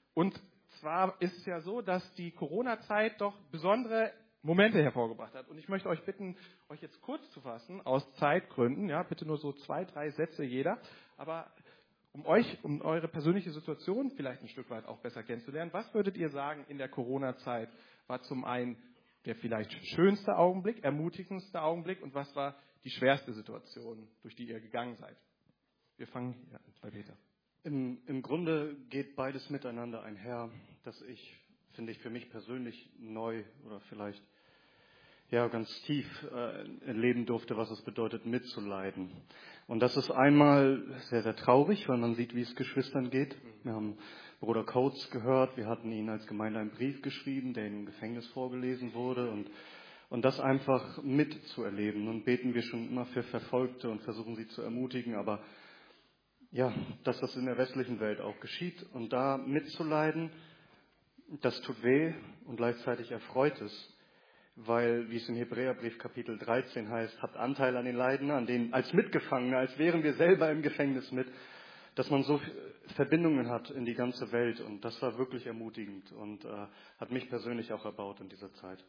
Und zwar ist es ja so, dass die Corona-Zeit doch besondere Momente hervorgebracht hat. Und ich möchte euch bitten, euch jetzt kurz zu fassen, aus Zeitgründen. Ja, bitte nur so 2, 3 Sätze jeder. Aber um eure persönliche Situation vielleicht ein Stück weit auch besser kennenzulernen, was würdet ihr sagen, in der Corona-Zeit war zum einen der vielleicht schönste Augenblick, ermutigendste Augenblick und was war die schwerste Situation, durch die ihr gegangen seid? Wir fangen bei Peter. Im Grunde geht beides miteinander einher, dass ich, finde ich, für mich persönlich neu oder vielleicht ganz tief erleben durfte, was es bedeutet, mitzuleiden. Und das ist einmal sehr, sehr traurig, weil man sieht, wie es Geschwistern geht. Wir haben Bruder Coates gehört, wir hatten ihnen als Gemeinde einen Brief geschrieben, der im Gefängnis vorgelesen wurde und das einfach mitzuerleben. Nun beten wir schon immer für Verfolgte und versuchen sie zu ermutigen, aber ja, dass das in der westlichen Welt auch geschieht und da mitzuleiden, das tut weh und gleichzeitig erfreut es, weil, wie es im Hebräerbrief Kapitel 13 heißt, habt Anteil an den Leiden, an denen als Mitgefangene, als wären wir selber im Gefängnis mit, dass man so Verbindungen hat in die ganze Welt und das war wirklich ermutigend und hat mich persönlich auch erbaut in dieser Zeit.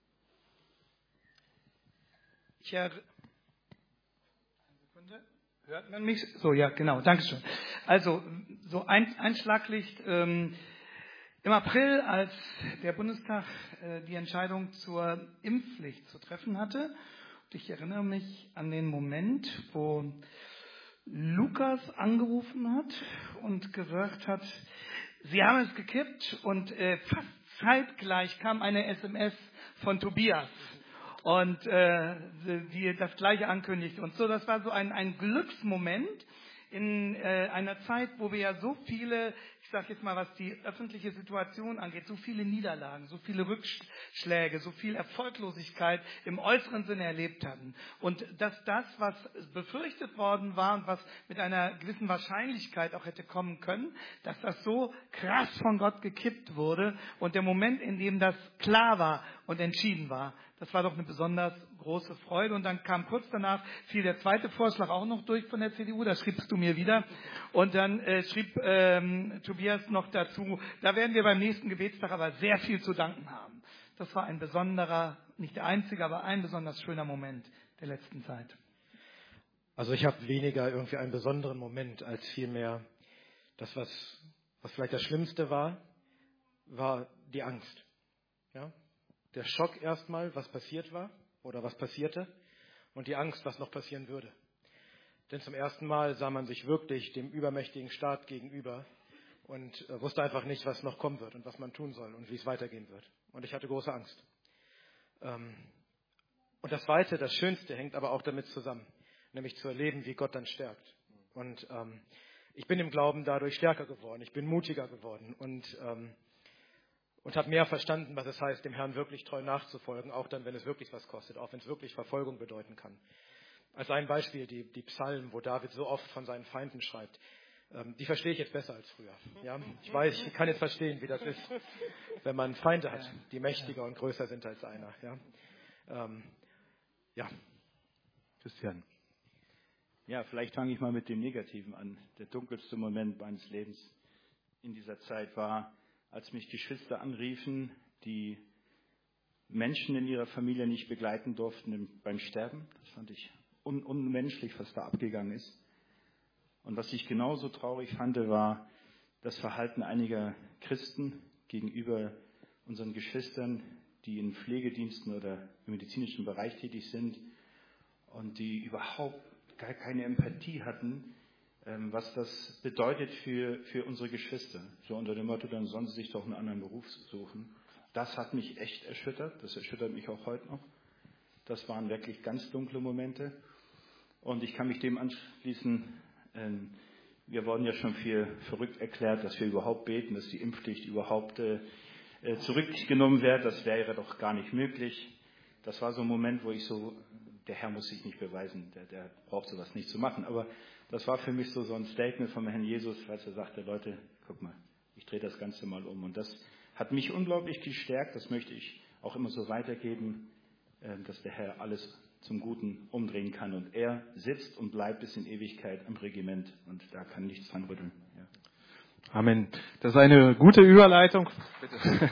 Hört man mich? So, ja, genau, Dankeschön. Also, so ein Schlaglicht. Im April, als der Bundestag die Entscheidung zur Impfpflicht zu treffen hatte, und ich erinnere mich an den Moment, wo Lukas angerufen hat und gesagt hat, Sie haben es gekippt und fast zeitgleich kam eine SMS von Tobias. Und die das Gleiche ankündigt. Und so, das war so ein Glücksmoment in einer Zeit, wo wir ja so viele, ich sage jetzt mal, was die öffentliche Situation angeht, so viele Niederlagen, so viele Rückschläge, so viel Erfolglosigkeit im äußeren Sinne erlebt hatten. Und dass das, was befürchtet worden war und was mit einer gewissen Wahrscheinlichkeit auch hätte kommen können, dass das so krass von Gott gekippt wurde und der Moment, in dem das klar war und entschieden war, das war doch eine besonders große Freude. Und dann kam kurz danach, fiel der zweite Vorschlag auch noch durch von der CDU, das schriebst du mir wieder. Und dann schrieb Tobias noch dazu, da werden wir beim nächsten Gebetstag aber sehr viel zu danken haben. Das war ein besonderer, nicht der einzige, aber ein besonders schöner Moment der letzten Zeit. Also ich habe weniger irgendwie einen besonderen Moment, als vielmehr das, was vielleicht das Schlimmste war die Angst. Ja? Der Schock erstmal, was passiert war oder was passierte und die Angst, was noch passieren würde. Denn zum ersten Mal sah man sich wirklich dem übermächtigen Staat gegenüber und wusste einfach nicht, was noch kommen wird und was man tun soll und wie es weitergehen wird. Und ich hatte große Angst. Und das Zweite, das Schönste, hängt aber auch damit zusammen, nämlich zu erleben, wie Gott dann stärkt. Und ich bin im Glauben dadurch stärker geworden, ich bin mutiger geworden und habe mehr verstanden, was es heißt, dem Herrn wirklich treu nachzufolgen, auch dann, wenn es wirklich was kostet, auch wenn es wirklich Verfolgung bedeuten kann. Als ein Beispiel, die Psalmen, wo David so oft von seinen Feinden schreibt, die verstehe ich jetzt besser als früher. Ja? Ich weiß, ich kann jetzt verstehen, wie das ist, wenn man Feinde hat, die mächtiger und größer sind als einer. Ja. Christian. Ja, vielleicht fange ich mal mit dem Negativen an. Der dunkelste Moment meines Lebens in dieser Zeit war, als mich Geschwister anriefen, die Menschen in ihrer Familie nicht begleiten durften beim Sterben. Das fand ich unmenschlich, was da abgegangen ist. Und was ich genauso traurig fand, war das Verhalten einiger Christen gegenüber unseren Geschwistern, die in Pflegediensten oder im medizinischen Bereich tätig sind und die überhaupt gar keine Empathie hatten, was das bedeutet für unsere Geschwister. So unter dem Motto, dann sollen sie sich doch einen anderen Beruf suchen. Das hat mich echt erschüttert. Das erschüttert mich auch heute noch. Das waren wirklich ganz dunkle Momente. Und ich kann mich dem anschließen. Wir wurden ja schon für verrückt erklärt, dass wir überhaupt beten, dass die Impfpflicht überhaupt zurückgenommen wird. Das wäre doch gar nicht möglich. Das war so ein Moment, wo ich so, der Herr muss sich nicht beweisen, der braucht sowas nicht zu machen. Aber das war für mich so ein Statement vom Herrn Jesus, als er sagte, Leute, guck mal, ich drehe das Ganze mal um. Und das hat mich unglaublich gestärkt. Das möchte ich auch immer so weitergeben, dass der Herr alles zum Guten umdrehen kann. Und er sitzt und bleibt bis in Ewigkeit am Regiment. Und da kann nichts dran rütteln. Ja. Amen. Das ist eine gute Überleitung. Bitte.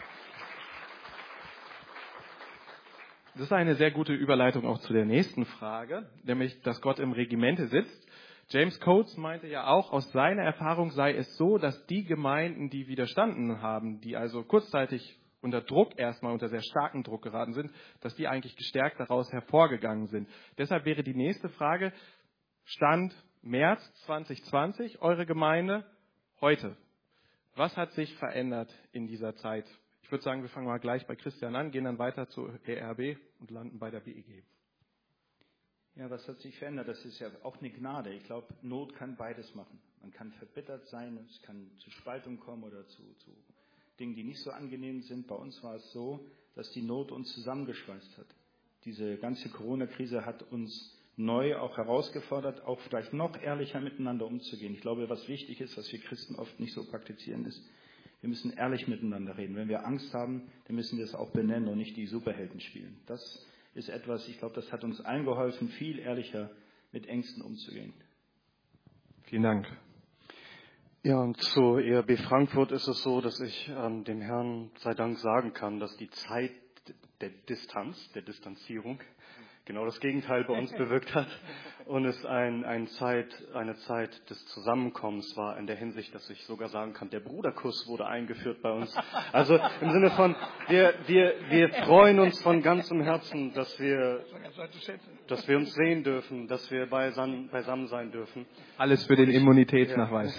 Das ist eine sehr gute Überleitung auch zu der nächsten Frage, nämlich, dass Gott im Regimente sitzt. James Coates meinte ja auch, aus seiner Erfahrung sei es so, dass die Gemeinden, die widerstanden haben, die also kurzzeitig unter Druck, erstmal unter sehr starken Druck geraten sind, dass die eigentlich gestärkt daraus hervorgegangen sind. Deshalb wäre die nächste Frage, Stand März 2020, eure Gemeinde heute. Was hat sich verändert in dieser Zeit? Ich würde sagen, wir fangen mal gleich bei Christian an, gehen dann weiter zur ERB und landen bei der BEG. Ja, was hat sich verändert? Das ist ja auch eine Gnade. Ich glaube, Not kann beides machen. Man kann verbittert sein, es kann zu Spaltung kommen oder zu Dingen, die nicht so angenehm sind. Bei uns war es so, dass die Not uns zusammengeschweißt hat. Diese ganze Corona-Krise hat uns neu auch herausgefordert, auch vielleicht noch ehrlicher miteinander umzugehen. Ich glaube, was wichtig ist, was wir Christen oft nicht so praktizieren, ist, wir müssen ehrlich miteinander reden. Wenn wir Angst haben, dann müssen wir es auch benennen und nicht die Superhelden spielen. Das ist etwas, ich glaube, das hat uns allen geholfen, viel ehrlicher mit Ängsten umzugehen. Vielen Dank. Ja, und zu ERB Frankfurt ist es so, dass ich dem Herrn sei Dank sagen kann, dass die Zeit der Distanz, der Distanzierung, genau das Gegenteil bei uns bewirkt hat und es eine Zeit des Zusammenkommens war in der Hinsicht, dass ich sogar sagen kann, der Bruderkuss wurde eingeführt bei uns. Also im Sinne von, wir freuen uns von ganzem Herzen, dass wir uns sehen dürfen, dass wir beisammen sein dürfen. Alles für den Immunitätsnachweis.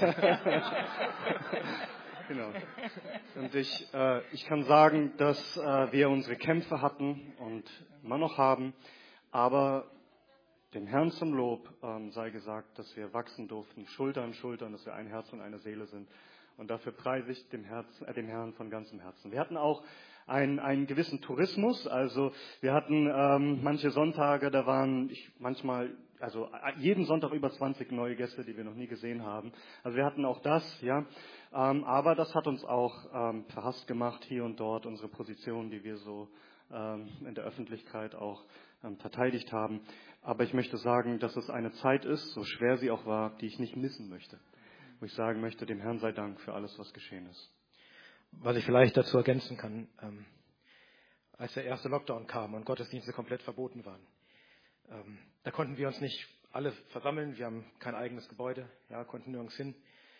Genau. Und ich kann sagen, dass wir unsere Kämpfe hatten und immer noch haben, aber dem Herrn zum Lob sei gesagt, dass wir wachsen durften, Schulter an Schulter, und dass wir ein Herz und eine Seele sind. Und dafür preise ich dem Herrn von ganzem Herzen. Wir hatten auch einen gewissen Tourismus, also wir hatten manche Sonntage, da waren jeden Sonntag über 20 neue Gäste, die wir noch nie gesehen haben. Also wir hatten auch das, ja. Aber das hat uns auch verhasst gemacht, hier und dort, unsere Position, die wir so in der Öffentlichkeit auch verteidigt haben. Aber ich möchte sagen, dass es eine Zeit ist, so schwer sie auch war, die ich nicht missen möchte. Wo ich sagen möchte, dem Herrn sei Dank für alles, was geschehen ist. Was ich vielleicht dazu ergänzen kann, als der erste Lockdown kam und Gottesdienste komplett verboten waren, da konnten wir uns nicht alle versammeln. Wir haben kein eigenes Gebäude, ja, konnten nirgends hin.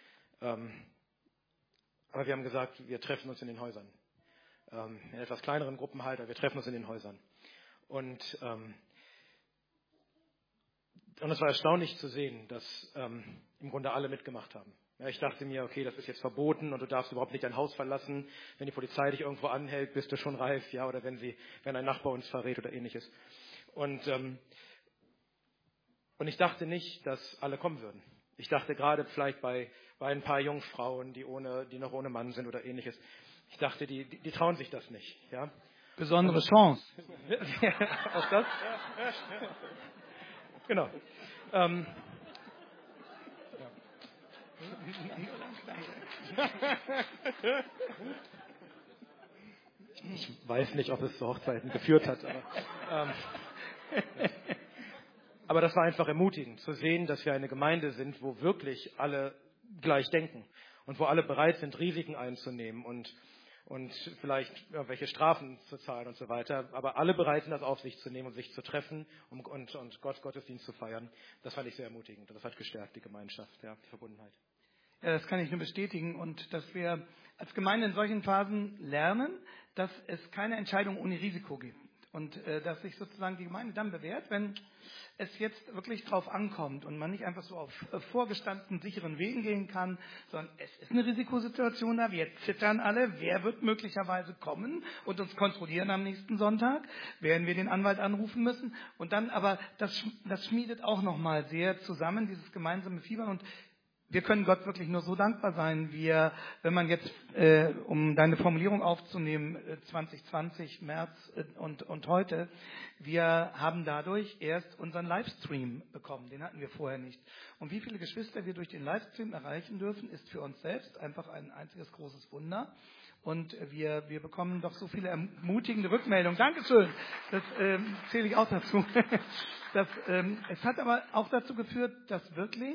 Aber wir haben gesagt, wir treffen uns in den Häusern. In etwas kleineren Gruppen halt, aber wir treffen uns in den Häusern. Und es war erstaunlich zu sehen, dass im Grunde alle mitgemacht haben. Ja, ich dachte mir, okay, das ist jetzt verboten und du darfst überhaupt nicht dein Haus verlassen. Wenn die Polizei dich irgendwo anhält, bist du schon reif, ja, oder wenn ein Nachbar uns verrät oder ähnliches. Und ich dachte nicht, dass alle kommen würden. Ich dachte gerade vielleicht bei ein paar Jungfrauen, die noch ohne Mann sind oder ähnliches. Ich dachte, die trauen sich das nicht, ja. Besondere Chance. Auch das? Genau. Ich weiß nicht, ob es zu Hochzeiten geführt hat, aber das war einfach ermutigend, zu sehen, dass wir eine Gemeinde sind, wo wirklich alle gleich denken und wo alle bereit sind, Risiken einzunehmen und vielleicht irgendwelche Strafen zu zahlen und so weiter, aber alle bereit sind, das auf sich zu nehmen und sich zu treffen und Gottesdienst zu feiern. Das fand ich sehr ermutigend. Das hat gestärkt, die Gemeinschaft, ja, die Verbundenheit. Ja, das kann ich nur bestätigen und dass wir als Gemeinde in solchen Phasen lernen, dass es keine Entscheidung ohne Risiko gibt und dass sich sozusagen die Gemeinde dann bewährt, wenn es jetzt wirklich drauf ankommt und man nicht einfach so auf vorgestandenen, sicheren Wegen gehen kann, sondern es ist eine Risikosituation da, wir zittern alle, wer wird möglicherweise kommen und uns kontrollieren am nächsten Sonntag, werden wir den Anwalt anrufen müssen und dann aber, das schmiedet auch nochmal sehr zusammen, dieses gemeinsame Fiebern und wir können Gott wirklich nur so dankbar sein, wenn man jetzt, um deine Formulierung aufzunehmen, 2020, März und heute, wir haben dadurch erst unseren Livestream bekommen, den hatten wir vorher nicht. Und wie viele Geschwister wir durch den Livestream erreichen dürfen, ist für uns selbst einfach ein einziges großes Wunder. Und wir bekommen doch so viele ermutigende Rückmeldungen. Dankeschön, das zähle ich auch dazu. Es hat aber auch dazu geführt, dass wirklich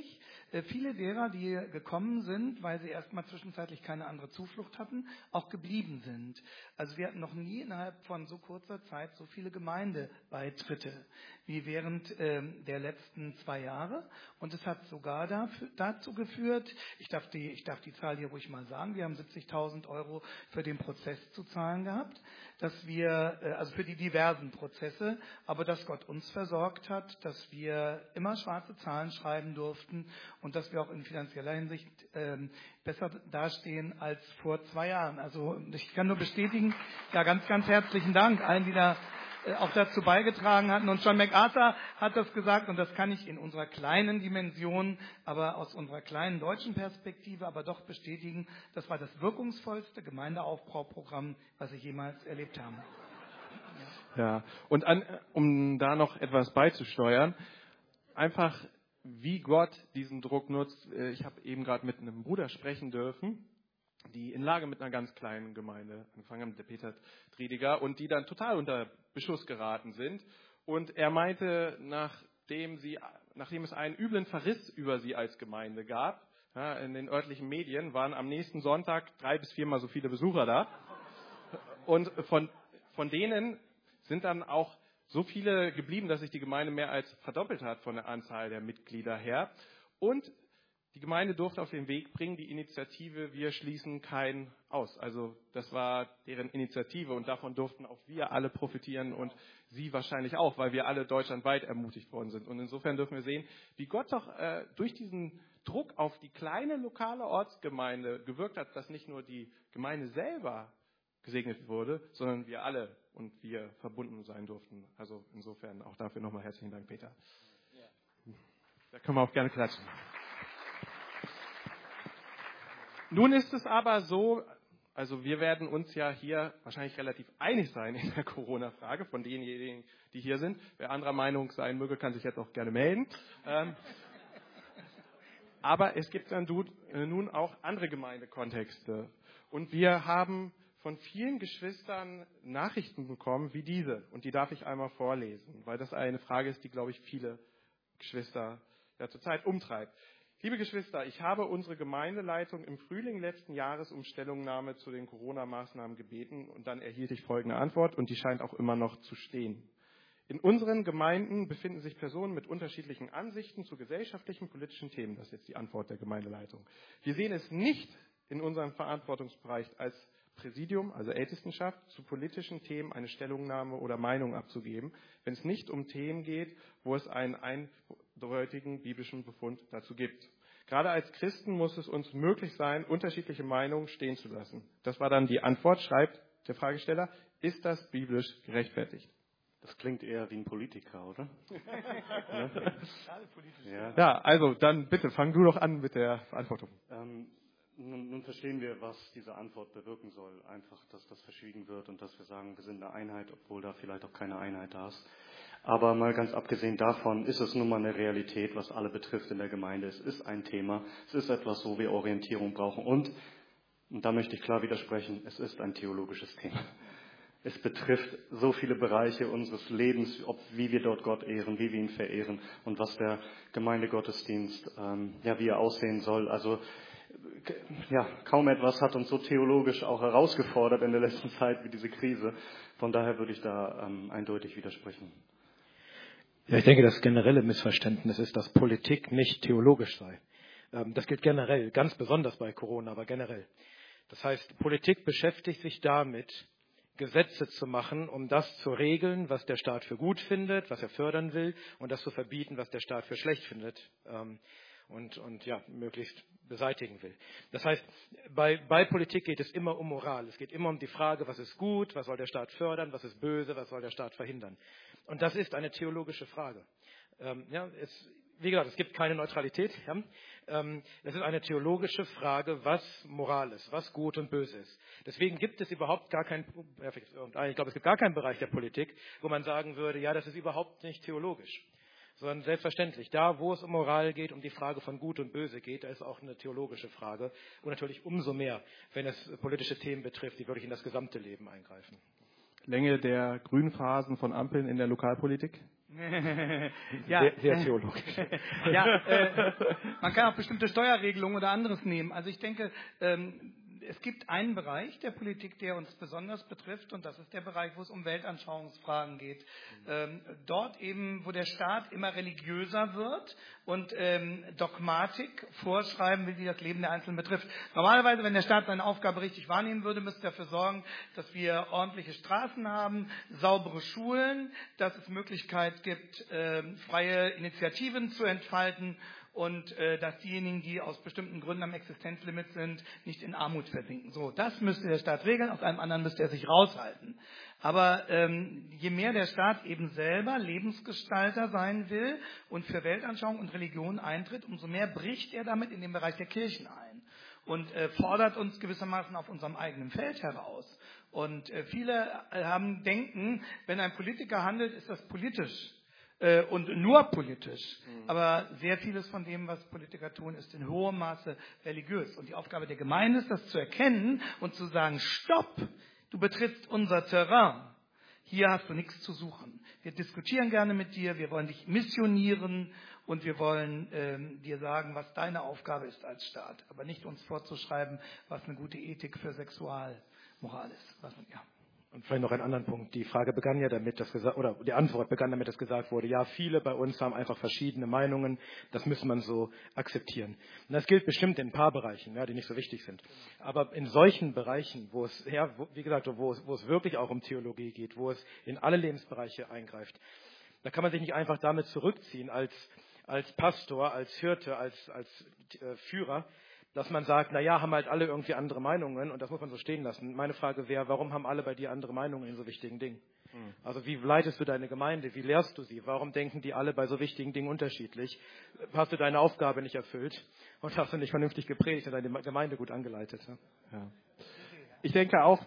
viele derer, die gekommen sind, weil sie erstmal zwischenzeitlich keine andere Zuflucht hatten, auch geblieben sind. Also wir hatten noch nie innerhalb von so kurzer Zeit so viele Gemeindebeitritte wie während der letzten 2 Jahre. Und es hat sogar dazu geführt, ich darf die Zahl hier ruhig mal sagen, wir haben 70.000 € für den Prozess zu zahlen gehabt, dass wir, also für die diversen Prozesse, aber dass Gott uns versorgt hat, dass wir immer schwarze Zahlen schreiben durften und dass wir auch in finanzieller Hinsicht besser dastehen als vor 2 Jahren. Also ich kann nur bestätigen, ja, ganz, ganz herzlichen Dank allen, die da auch dazu beigetragen hatten. Und John MacArthur hat das gesagt, und das kann ich in unserer kleinen Dimension, aber aus unserer kleinen deutschen Perspektive, aber doch bestätigen, das war das wirkungsvollste Gemeindeaufbauprogramm, was ich jemals erlebt habe. Ja, und um da noch etwas beizusteuern, einfach wie Gott diesen Druck nutzt. Ich habe eben gerade mit einem Bruder sprechen dürfen, die in Lage mit einer ganz kleinen Gemeinde angefangen haben, der Peter Triediger, und die dann total unter Beschuss geraten sind. Und er meinte, nachdem es einen üblen Verriss über sie als Gemeinde gab, ja, in den örtlichen Medien, waren am nächsten Sonntag 3 bis 4 Mal so viele Besucher da. Und von denen sind dann auch so viele geblieben, dass sich die Gemeinde mehr als verdoppelt hat von der Anzahl der Mitglieder her. Und die Gemeinde durfte auf den Weg bringen, die Initiative Wir schließen keinen aus. Also das war deren Initiative und davon durften auch wir alle profitieren und sie wahrscheinlich auch, weil wir alle deutschlandweit ermutigt worden sind. Und insofern dürfen wir sehen, wie Gott doch durch diesen Druck auf die kleine lokale Ortsgemeinde gewirkt hat, dass nicht nur die Gemeinde selber gesegnet wurde, sondern wir alle und wir verbunden sein durften. Also insofern auch dafür nochmal herzlichen Dank, Peter. Da können wir auch gerne klatschen. Nun ist es aber so, also wir werden uns ja hier wahrscheinlich relativ einig sein in der Corona-Frage von denjenigen, die hier sind. Wer anderer Meinung sein möge, kann sich jetzt auch gerne melden. Aber es gibt dann nun auch andere Gemeindekontexte. Und wir haben von vielen Geschwistern Nachrichten bekommen wie diese. Und die darf ich einmal vorlesen, weil das eine Frage ist, die, glaube ich, viele Geschwister ja zurzeit umtreibt. Liebe Geschwister, ich habe unsere Gemeindeleitung im Frühling letzten Jahres um Stellungnahme zu den Corona-Maßnahmen gebeten und dann erhielt ich folgende Antwort und die scheint auch immer noch zu stehen. In unseren Gemeinden befinden sich Personen mit unterschiedlichen Ansichten zu gesellschaftlichen, politischen Themen. Das ist jetzt die Antwort der Gemeindeleitung. Wir sehen es nicht in unserem Verantwortungsbereich als Präsidium, also Ältestenschaft, zu politischen Themen eine Stellungnahme oder Meinung abzugeben, wenn es nicht um Themen geht, wo es einen eindeutigen biblischen Befund dazu gibt. Gerade als Christen muss es uns möglich sein, unterschiedliche Meinungen stehen zu lassen. Das war dann die Antwort, schreibt der Fragesteller, ist das biblisch gerechtfertigt? Das klingt eher wie ein Politiker, oder? Ja, also dann bitte, fang du doch an mit der Verantwortung. Nun verstehen wir, was diese Antwort bewirken soll. Einfach, dass das verschwiegen wird und dass wir sagen, wir sind eine Einheit, obwohl da vielleicht auch keine Einheit da ist. Aber mal ganz abgesehen davon ist es nun mal eine Realität, was alle betrifft in der Gemeinde. Es ist ein Thema, es ist etwas, wo wir Orientierung brauchen. Und da möchte ich klar widersprechen, es ist ein theologisches Thema. Es betrifft so viele Bereiche unseres Lebens, wie wir dort Gott ehren, wie wir ihn verehren und was der Gemeindegottesdienst, wie er aussehen soll. Also ja, kaum etwas hat uns so theologisch auch herausgefordert in der letzten Zeit wie diese Krise. Von daher würde ich da eindeutig widersprechen. Ja, ich denke, das generelle Missverständnis ist, dass Politik nicht theologisch sei. Das gilt generell, ganz besonders bei Corona, aber generell. Das heißt, Politik beschäftigt sich damit, Gesetze zu machen, um das zu regeln, was der Staat für gut findet, was er fördern will, und das zu verbieten, was der Staat für schlecht findet und möglichst beseitigen will. Das heißt, bei Politik geht es immer um Moral. Es geht immer um die Frage, was ist gut, was soll der Staat fördern, was ist böse, was soll der Staat verhindern. Und das ist eine theologische Frage. Wie gesagt, es gibt keine Neutralität. Es ist eine theologische Frage, was Moral ist, was gut und böse ist. Deswegen gibt es überhaupt gar keinen, ich glaube, es gibt gar keinen Bereich der Politik, wo man sagen würde, ja, das ist überhaupt nicht theologisch. Sondern selbstverständlich, da wo es um Moral geht, um die Frage von Gut und Böse geht, da ist auch eine theologische Frage. Und natürlich umso mehr, wenn es politische Themen betrifft, die wirklich in das gesamte Leben eingreifen. Länge der Grünphasen von Ampeln in der Lokalpolitik? Ja, sehr theologisch. Ja, man kann auch bestimmte Steuerregelungen oder anderes nehmen. Also ich denke, es gibt einen Bereich der Politik, der uns besonders betrifft, und das ist der Bereich, wo es um Weltanschauungsfragen geht. Dort eben, wo der Staat immer religiöser wird und Dogmatik vorschreiben will, die das Leben der Einzelnen betrifft. Normalerweise, wenn der Staat seine Aufgabe richtig wahrnehmen würde, müsste er dafür sorgen, dass wir ordentliche Straßen haben, saubere Schulen, dass es Möglichkeit gibt, freie Initiativen zu entfalten, und dass diejenigen, die aus bestimmten Gründen am Existenzlimit sind, nicht in Armut versinken. So, das müsste der Staat regeln, aus einem anderen müsste er sich raushalten. Aber je mehr der Staat eben selber Lebensgestalter sein will und für Weltanschauung und Religion eintritt, umso mehr bricht er damit in den Bereich der Kirchen ein und fordert uns gewissermaßen auf unserem eigenen Feld heraus. Und viele denken, wenn ein Politiker handelt, ist das politisch. Und nur politisch. Aber sehr vieles von dem, was Politiker tun, ist in hohem Maße religiös. Und die Aufgabe der Gemeinde ist, das zu erkennen und zu sagen, stopp, du betrittst unser Terrain. Hier hast du nichts zu suchen. Wir diskutieren gerne mit dir, wir wollen dich missionieren und wir wollen dir sagen, was deine Aufgabe ist als Staat. Aber nicht uns vorzuschreiben, was eine gute Ethik für Sexualmoral ist. Ja. Und vielleicht noch einen anderen Punkt. Die Frage begann ja damit, oder die Antwort begann damit, dass gesagt wurde, ja, viele bei uns haben einfach verschiedene Meinungen, das muss man so akzeptieren. Und das gilt bestimmt in ein paar Bereichen, ja, die nicht so wichtig sind. Aber in solchen Bereichen, wo es wirklich auch um Theologie geht, wo es in alle Lebensbereiche eingreift, da kann man sich nicht einfach damit zurückziehen als Pastor, als Hirte, als Führer, dass man sagt, haben halt alle irgendwie andere Meinungen und das muss man so stehen lassen. Meine Frage wäre, warum haben alle bei dir andere Meinungen in so wichtigen Dingen? Also wie leitest du deine Gemeinde? Wie lehrst du sie? Warum denken die alle bei so wichtigen Dingen unterschiedlich? Hast du deine Aufgabe nicht erfüllt und hast du nicht vernünftig gepredigt und deine Gemeinde gut angeleitet? Ja. Ich denke auch...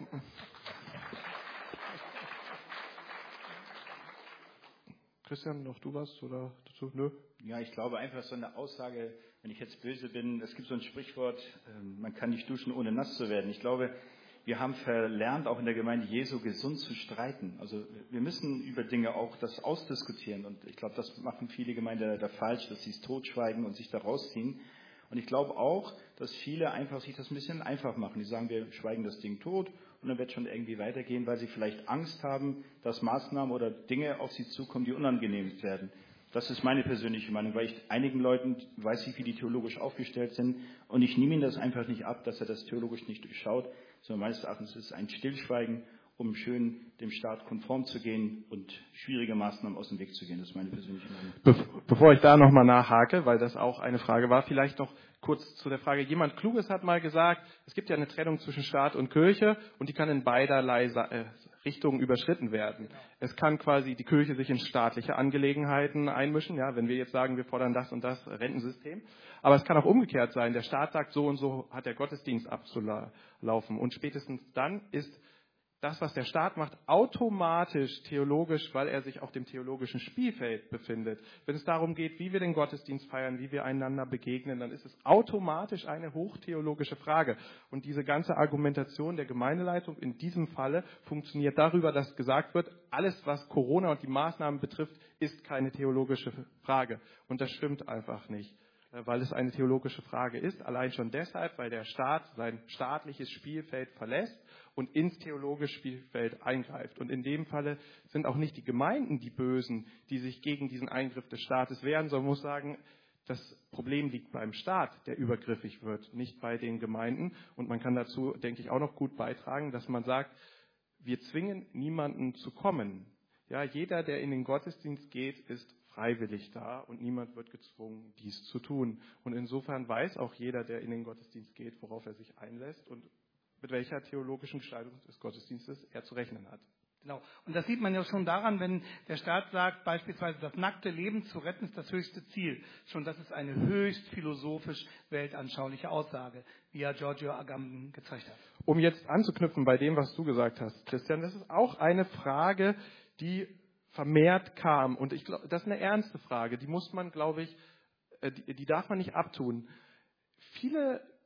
Christian, noch du was oder dazu? Nö? Ja, ich glaube einfach so eine Aussage, wenn ich jetzt böse bin, es gibt so ein Sprichwort, man kann nicht duschen, ohne nass zu werden. Ich glaube, wir haben verlernt, auch in der Gemeinde Jesu gesund zu streiten. Also wir müssen über Dinge auch das ausdiskutieren. Und ich glaube, das machen viele Gemeinden da falsch, dass sie es totschweigen und sich da rausziehen. Und ich glaube auch, dass viele einfach sich das ein bisschen einfach machen. Die sagen, wir schweigen das Ding tot und dann wird es schon irgendwie weitergehen, weil sie vielleicht Angst haben, dass Maßnahmen oder Dinge auf sie zukommen, die unangenehm werden. Das ist meine persönliche Meinung, weil ich einigen Leuten weiß ich, wie die theologisch aufgestellt sind und ich nehme ihnen das einfach nicht ab, dass er das theologisch nicht durchschaut, sondern meines Erachtens ist es ein Stillschweigen, um schön dem Staat konform zu gehen und schwierige Maßnahmen aus dem Weg zu gehen. Das ist meine persönliche Meinung. Bevor ich da nochmal nachhake, weil das auch eine Frage war, vielleicht noch kurz zu der Frage. Jemand Kluges hat mal gesagt, es gibt ja eine Trennung zwischen Staat und Kirche und die kann in beiderlei Richtungen überschritten werden. Es kann quasi die Kirche sich in staatliche Angelegenheiten einmischen, ja, wenn wir jetzt sagen, wir fordern das und das Rentensystem. Aber es kann auch umgekehrt sein. Der Staat sagt, so und so hat der Gottesdienst abzulaufen. Und spätestens dann ist das, was der Staat macht, automatisch theologisch, weil er sich auf dem theologischen Spielfeld befindet. Wenn es darum geht, wie wir den Gottesdienst feiern, wie wir einander begegnen, dann ist es automatisch eine hochtheologische Frage. Und diese ganze Argumentation der Gemeindeleitung in diesem Falle funktioniert darüber, dass gesagt wird, alles, was Corona und die Maßnahmen betrifft, ist keine theologische Frage. Und das stimmt einfach nicht, weil es eine theologische Frage ist. Allein schon deshalb, weil der Staat sein staatliches Spielfeld verlässt und ins theologische Spielfeld eingreift. Und in dem Falle sind auch nicht die Gemeinden die Bösen, die sich gegen diesen Eingriff des Staates wehren, sondern man muss sagen, das Problem liegt beim Staat, der übergriffig wird, nicht bei den Gemeinden. Und man kann dazu, denke ich, auch noch gut beitragen, dass man sagt, wir zwingen niemanden zu kommen. Ja, jeder, der in den Gottesdienst geht, ist freiwillig da und niemand wird gezwungen, dies zu tun. Und insofern weiß auch jeder, der in den Gottesdienst geht, worauf er sich einlässt und mit welcher theologischen Gestaltung des Gottesdienstes er zu rechnen hat. Genau. Und das sieht man ja schon daran, wenn der Staat sagt, beispielsweise das nackte Leben zu retten ist das höchste Ziel. Schon das ist eine höchst philosophisch weltanschauliche Aussage, wie ja Giorgio Agamben gezeigt hat. Um jetzt anzuknüpfen bei dem, was du gesagt hast, Christian, das ist auch eine Frage, die vermehrt kam. Und ich glaube, das ist eine ernste Frage. Die muss man, glaube ich, die darf man nicht abtun. Viele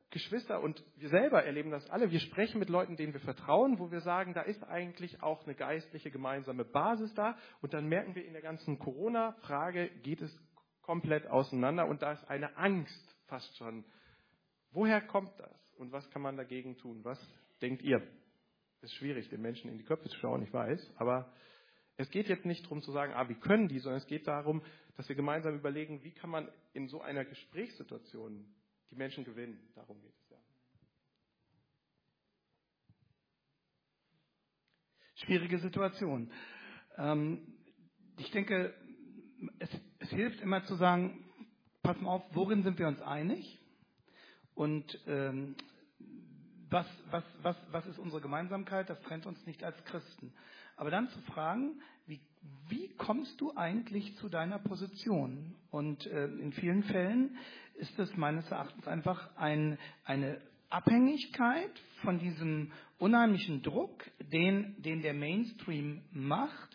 Geschwister, und wir selber erleben das alle, wir sprechen mit Leuten, denen wir vertrauen, wo wir sagen, da ist eigentlich auch eine geistliche gemeinsame Basis da, und dann merken wir, in der ganzen Corona-Frage geht es komplett auseinander und da ist eine Angst fast schon. Woher kommt das und was kann man dagegen tun? Was denkt ihr? Es ist schwierig, den Menschen in die Köpfe zu schauen, ich weiß, aber es geht jetzt nicht darum zu sagen, wie können die, sondern es geht darum, dass wir gemeinsam überlegen, wie kann man in so einer Gesprächssituation die Menschen gewinnen. Darum geht es ja. Schwierige Situation. Ich denke, es hilft immer zu sagen, pass mal auf, worin sind wir uns einig? Und was ist unsere Gemeinsamkeit? Das trennt uns nicht als Christen. Aber dann zu fragen, wie kommst du eigentlich zu deiner Position? Und in vielen Fällen ist es meines Erachtens einfach eine Abhängigkeit von diesem unheimlichen Druck, den der Mainstream macht,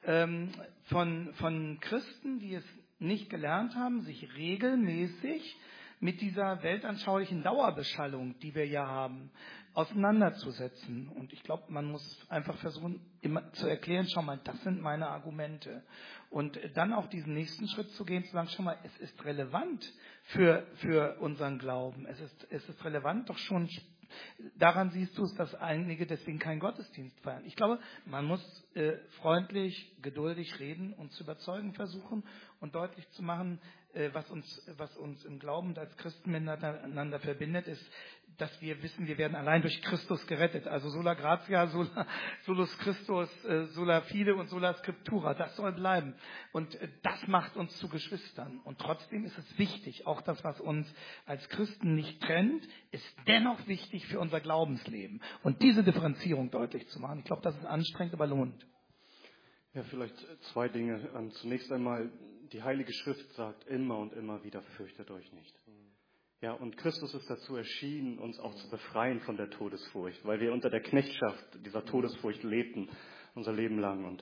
von Christen, die es nicht gelernt haben, sich regelmäßig mit dieser weltanschaulichen Dauerbeschallung, die wir ja haben, auseinanderzusetzen. Und ich glaube, man muss einfach versuchen, immer zu erklären, schau mal, das sind meine Argumente. Und dann auch diesen nächsten Schritt zu gehen, zu sagen, schau mal, es ist relevant für unseren Glauben. Es ist relevant, doch schon daran siehst du es, dass einige deswegen keinen Gottesdienst feiern. Ich glaube, man muss freundlich, geduldig reden und zu überzeugen versuchen und deutlich zu machen, was uns im Glauben und als Christen miteinander verbindet, ist, dass wir wissen, wir werden allein durch Christus gerettet. Also sola gratia, solus Christus, sola fide und sola scriptura. Das soll bleiben. Und das macht uns zu Geschwistern. Und trotzdem ist es wichtig, auch das, was uns als Christen nicht trennt, ist dennoch wichtig für unser Glaubensleben. Und diese Differenzierung deutlich zu machen, ich glaube, das ist anstrengend, aber lohnt. Ja, vielleicht zwei Dinge. Zunächst einmal, die Heilige Schrift sagt immer und immer wieder, fürchtet euch nicht. Ja, und Christus ist dazu erschienen, uns auch zu befreien von der Todesfurcht, weil wir unter der Knechtschaft dieser Todesfurcht lebten, unser Leben lang. Und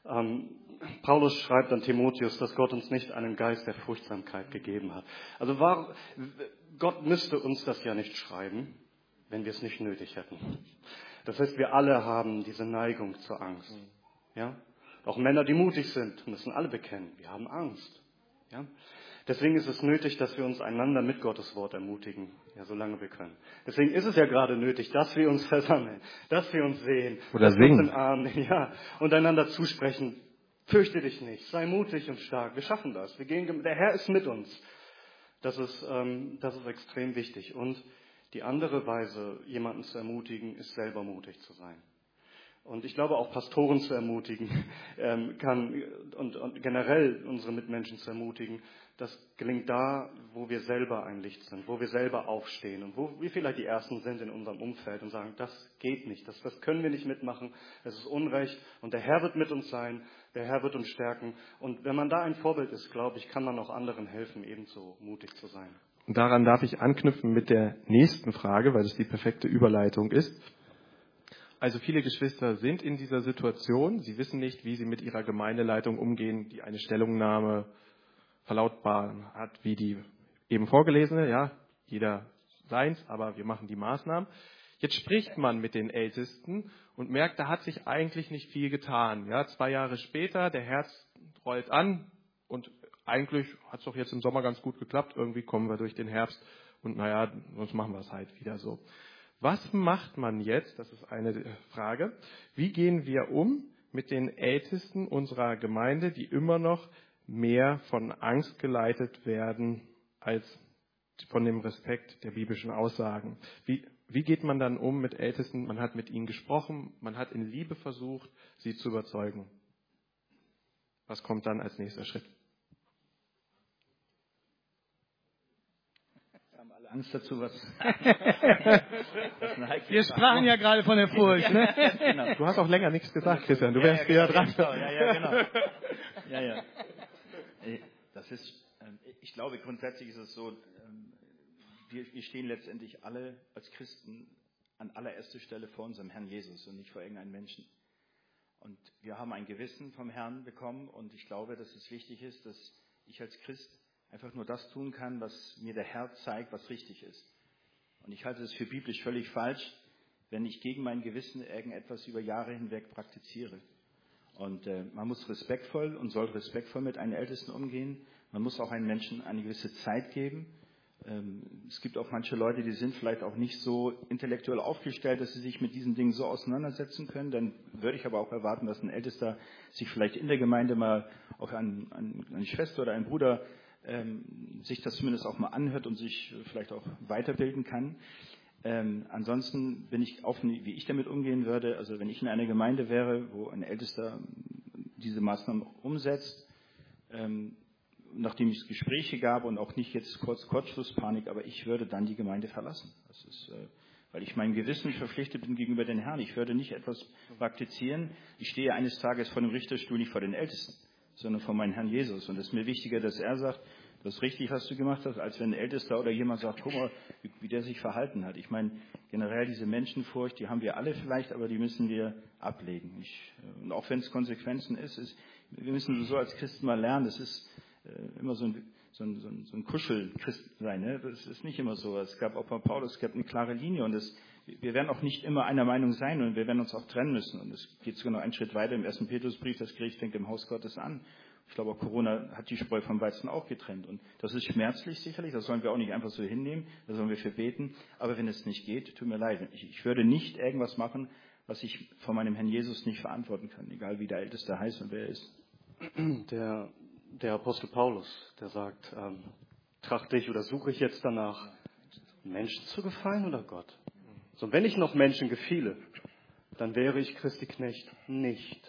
Paulus schreibt an Timotheus, dass Gott uns nicht einen Geist der Furchtsamkeit gegeben hat. Also Gott müsste uns das ja nicht schreiben, wenn wir es nicht nötig hätten. Das heißt, wir alle haben diese Neigung zur Angst. Ja? Auch Männer, die mutig sind, müssen alle bekennen, wir haben Angst. Ja? Deswegen ist es nötig, dass wir uns einander mit Gottes Wort ermutigen, ja, solange wir können. Deswegen ist es ja gerade nötig, dass wir uns versammeln, dass wir uns sehen, oder dass wir uns singen, in den Arm nehmen, ja, und einander zusprechen. Fürchte dich nicht, sei mutig und stark. Wir schaffen das. Der Herr ist mit uns. Das ist extrem wichtig. Und die andere Weise, jemanden zu ermutigen, ist selber mutig zu sein. Und ich glaube, auch Pastoren zu ermutigen kann und generell unsere Mitmenschen zu ermutigen, das gelingt da, wo wir selber ein Licht sind, wo wir selber aufstehen und wo wir vielleicht die Ersten sind in unserem Umfeld und sagen, das geht nicht, das können wir nicht mitmachen, es ist Unrecht und der Herr wird mit uns sein, der Herr wird uns stärken. Und wenn man da ein Vorbild ist, glaube ich, kann man auch anderen helfen, ebenso mutig zu sein. Und daran darf ich anknüpfen mit der nächsten Frage, weil es die perfekte Überleitung ist. Also viele Geschwister sind in dieser Situation. Sie wissen nicht, wie sie mit ihrer Gemeindeleitung umgehen, die eine Stellungnahme verlautbaren hat, wie die eben vorgelesene. Ja, jeder seins, aber wir machen die Maßnahmen. Jetzt spricht man mit den Ältesten und merkt, da hat sich eigentlich nicht viel getan. Ja, 2 Jahre später, der Herbst rollt an und eigentlich hat es doch jetzt im Sommer ganz gut geklappt. Irgendwie kommen wir durch den Herbst und naja, sonst machen wir es halt wieder so. Was macht man jetzt? Das ist eine Frage. Wie gehen wir um mit den Ältesten unserer Gemeinde, die immer noch mehr von Angst geleitet werden als von dem Respekt der biblischen Aussagen? Wie geht man dann um mit Ältesten? Man hat mit ihnen gesprochen, man hat in Liebe versucht, sie zu überzeugen. Was kommt dann als nächster Schritt? Angst dazu, was Wir sprachen ja gerade von der Furcht. Ne? Ja, genau. Du hast auch länger nichts gesagt, Christian. Du wärst wieder dran. Genau. Ja. Das ist, ich glaube, grundsätzlich ist es so, wir stehen letztendlich alle als Christen an allererster Stelle vor unserem Herrn Jesus und nicht vor irgendeinem Menschen. Und wir haben ein Gewissen vom Herrn bekommen und ich glaube, dass es wichtig ist, dass ich als Christ einfach nur das tun kann, was mir der Herr zeigt, was richtig ist. Und ich halte es für biblisch völlig falsch, wenn ich gegen mein Gewissen irgendetwas über Jahre hinweg praktiziere. Und man muss respektvoll und soll respektvoll mit einem Ältesten umgehen. Man muss auch einem Menschen eine gewisse Zeit geben. Es gibt auch manche Leute, die sind vielleicht auch nicht so intellektuell aufgestellt, dass sie sich mit diesen Dingen so auseinandersetzen können. Dann würde ich aber auch erwarten, dass ein Ältester sich vielleicht in der Gemeinde mal auch eine Schwester oder ein Bruder sich das zumindest auch mal anhört und sich vielleicht auch weiterbilden kann. Ansonsten bin ich offen, wie ich damit umgehen würde. Also wenn ich in einer Gemeinde wäre, wo ein Ältester diese Maßnahmen umsetzt, nachdem es Gespräche gab und auch nicht jetzt Kurzschlusspanik, aber ich würde dann die Gemeinde verlassen. Das ist, weil ich meinem Gewissen verpflichtet bin gegenüber den Herrn. Ich würde nicht etwas praktizieren. Ich stehe eines Tages vor dem Richterstuhl, nicht vor den Ältesten, sondern vor meinem Herrn Jesus. Und es ist mir wichtiger, dass er sagt, das ist richtig, was du gemacht hast, als wenn ein Ältester oder jemand sagt, guck mal, wie der sich verhalten hat. Ich meine, generell diese Menschenfurcht, die haben wir alle vielleicht, aber die müssen wir ablegen. Und auch wenn es Konsequenzen wir müssen so als Christen mal lernen, das ist immer so ein Kuschelchrist sein. Ne? Das ist nicht immer so. Es gab auch bei Paulus, es gab eine klare Linie und wir werden auch nicht immer einer Meinung sein und wir werden uns auch trennen müssen. Und es geht sogar noch einen Schritt weiter im 1. Petrusbrief, das Gericht fängt im Haus Gottes an. Ich glaube, auch Corona hat die Spreu vom Weizen auch getrennt. Und das ist schmerzlich sicherlich, das sollen wir auch nicht einfach so hinnehmen, da sollen wir für beten. Aber wenn es nicht geht, tut mir leid. Ich würde nicht irgendwas machen, was ich von meinem Herrn Jesus nicht verantworten kann, egal wie der Älteste heißt und wer er ist. Der Apostel Paulus, der sagt, trachte ich oder suche ich jetzt danach, Menschen zu gefallen oder Gott? So, wenn ich noch Menschen gefiele, dann wäre ich Christi Knecht nicht.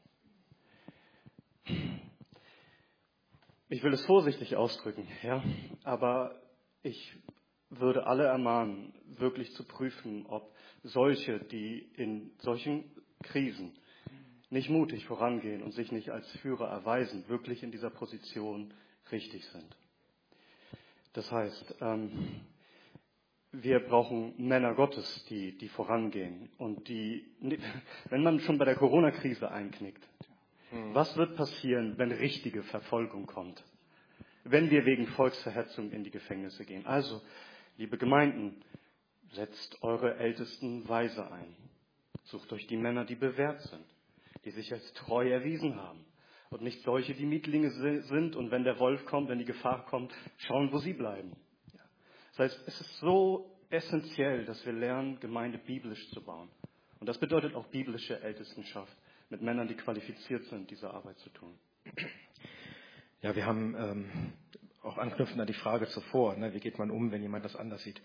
Ich will es vorsichtig ausdrücken, ja, aber ich würde alle ermahnen, wirklich zu prüfen, ob solche, die in solchen Krisen nicht mutig vorangehen und sich nicht als Führer erweisen, wirklich in dieser Position richtig sind. Das heißt, wir brauchen Männer Gottes, die vorangehen und wenn man schon bei der Corona-Krise einknickt, was wird passieren, wenn richtige Verfolgung kommt? Wenn wir wegen Volksverhetzung in die Gefängnisse gehen? Also, liebe Gemeinden, setzt eure Ältesten weise ein. Sucht euch die Männer, die bewährt sind, die sich als treu erwiesen haben. Und nicht solche, die Mietlinge sind und wenn der Wolf kommt, wenn die Gefahr kommt, schauen, wo sie bleiben. Das heißt, es ist so essentiell, dass wir lernen, Gemeinde biblisch zu bauen. Und das bedeutet auch biblische Ältestenschaft, mit Männern, die qualifiziert sind, diese Arbeit zu tun. Ja, wir haben auch anknüpfend an die Frage zuvor, ne, wie geht man um, wenn jemand das anders sieht.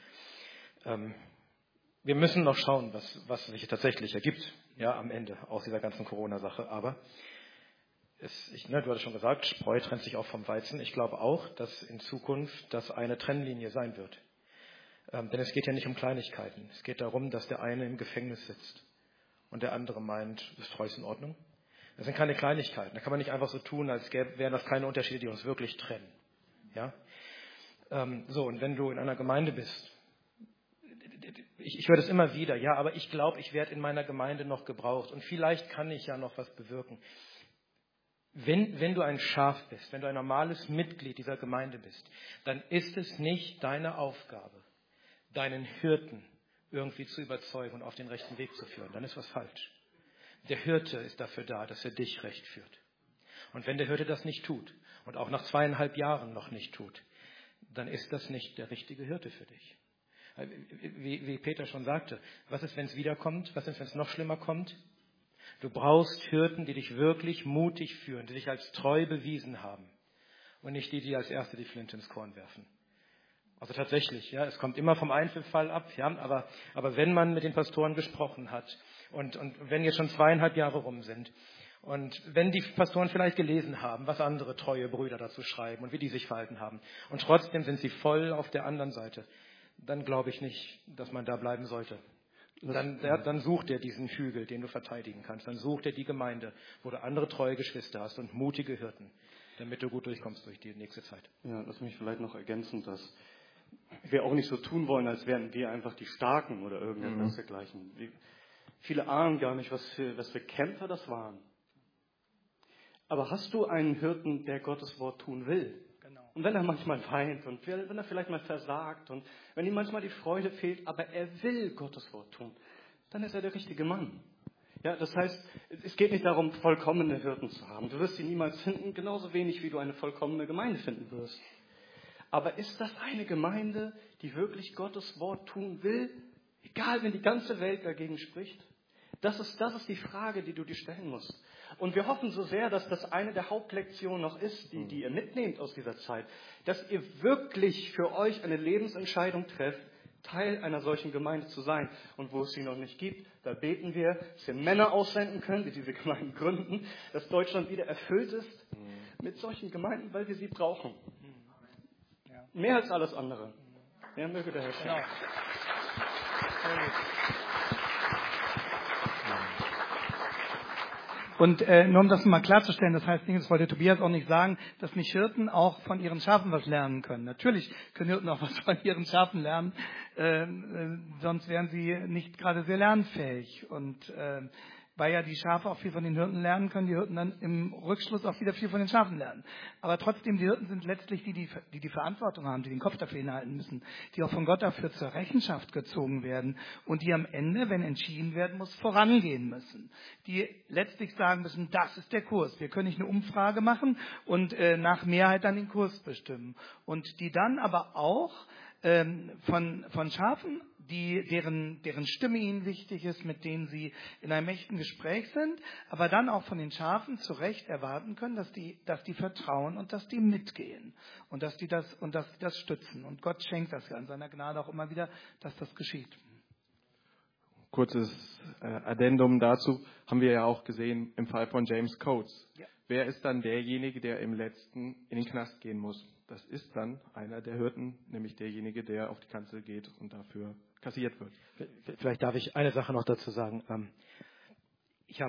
Wir müssen noch schauen, was sich tatsächlich ergibt, ja, am Ende aus dieser ganzen Corona-Sache. Aber du hattest schon gesagt, Spreu trennt sich auch vom Weizen. Ich glaube auch, dass in Zukunft das eine Trennlinie sein wird. Denn es geht ja nicht um Kleinigkeiten. Es geht darum, dass der eine im Gefängnis sitzt und der andere meint, ist Treu in Ordnung. Das sind keine Kleinigkeiten. Da kann man nicht einfach so tun, als wären das keine Unterschiede, die uns wirklich trennen. Ja? Und wenn du in einer Gemeinde bist, ich höre das immer wieder, ja, aber ich glaube, ich werde in meiner Gemeinde noch gebraucht und vielleicht kann ich ja noch was bewirken. Wenn du ein Schaf bist, wenn du ein normales Mitglied dieser Gemeinde bist, dann ist es nicht deine Aufgabe, deinen Hirten irgendwie zu überzeugen und auf den rechten Weg zu führen. Dann ist was falsch. Der Hirte ist dafür da, dass er dich recht führt. Und wenn der Hirte das nicht tut und auch nach 2,5 Jahren noch nicht tut, dann ist das nicht der richtige Hirte für dich. Wie Peter schon sagte, was ist, wenn es wiederkommt? Was ist, wenn es noch schlimmer kommt? Du brauchst Hirten, die dich wirklich mutig führen, die dich als treu bewiesen haben und nicht die als Erste die Flinte ins Korn werfen. Also tatsächlich, ja, es kommt immer vom Einzelfall ab, ja, aber wenn man mit den Pastoren gesprochen hat und wenn jetzt schon 2,5 Jahre rum sind und wenn die Pastoren vielleicht gelesen haben, was andere treue Brüder dazu schreiben und wie die sich verhalten haben und trotzdem sind sie voll auf der anderen Seite, dann glaube ich nicht, dass man da bleiben sollte. Dann sucht er diesen Hügel, den du verteidigen kannst. Dann sucht er die Gemeinde, wo du andere treue Geschwister hast und mutige Hirten, damit du gut durchkommst durch die nächste Zeit. Ja, lass mich vielleicht noch ergänzen, dass wir auch nicht so tun wollen, als wären wir einfach die Starken oder irgendetwas dergleichen. Viele ahnen gar nicht, was für Kämpfer das waren. Aber hast du einen Hirten, der Gottes Wort tun will? Genau. Und wenn er manchmal weint und wenn er vielleicht mal versagt und wenn ihm manchmal die Freude fehlt, aber er will Gottes Wort tun, dann ist er der richtige Mann. Ja, das heißt, es geht nicht darum, vollkommene Hirten zu haben. Du wirst sie niemals finden, genauso wenig wie du eine vollkommene Gemeinde finden wirst. Aber ist das eine Gemeinde, die wirklich Gottes Wort tun will, egal wenn die ganze Welt dagegen spricht? Das ist die Frage, die du dir stellen musst. Und wir hoffen so sehr, dass das eine der Hauptlektionen noch ist, die ihr mitnehmt aus dieser Zeit, dass ihr wirklich für euch eine Lebensentscheidung trefft, Teil einer solchen Gemeinde zu sein. Und wo es sie noch nicht gibt, da beten wir, dass wir Männer aussenden können, die diese Gemeinden gründen, dass Deutschland wieder erfüllt ist mit solchen Gemeinden, weil wir sie brauchen. Ja. Mehr als alles andere. Ja, möge der Herr segnen. Und nur um das mal klarzustellen, das heißt, das wollte Tobias auch nicht sagen, dass nicht Hirten auch von ihren Schafen was lernen können. Natürlich können Hirten auch was von ihren Schafen lernen, sonst wären sie nicht gerade sehr lernfähig. Und weil ja die Schafe auch viel von den Hirten lernen, können die Hirten dann im Rückschluss auch wieder viel von den Schafen lernen. Aber trotzdem, die Hirten sind letztlich die Verantwortung haben, die den Kopf dafür hinhalten müssen, die auch von Gott dafür zur Rechenschaft gezogen werden und die am Ende, wenn entschieden werden muss, vorangehen müssen. Die letztlich sagen müssen, das ist der Kurs. Wir können nicht eine Umfrage machen und nach Mehrheit dann den Kurs bestimmen. Und die dann aber auch von Schafen, deren Stimme ihnen wichtig ist, mit denen sie in einem echten Gespräch sind, aber dann auch von den Schafen zu Recht erwarten können, dass die vertrauen und dass die mitgehen und dass die das stützen. Und Gott schenkt das ja in seiner Gnade auch immer wieder, dass das geschieht. Kurzes Addendum dazu haben wir ja auch gesehen im Fall von James Coates. Ja. Wer ist dann derjenige, der im Letzten in den Knast gehen muss? Das ist dann einer der Hirten, nämlich derjenige, der auf die Kanzel geht und dafür kassiert wird. Vielleicht darf ich eine Sache noch dazu sagen. Ich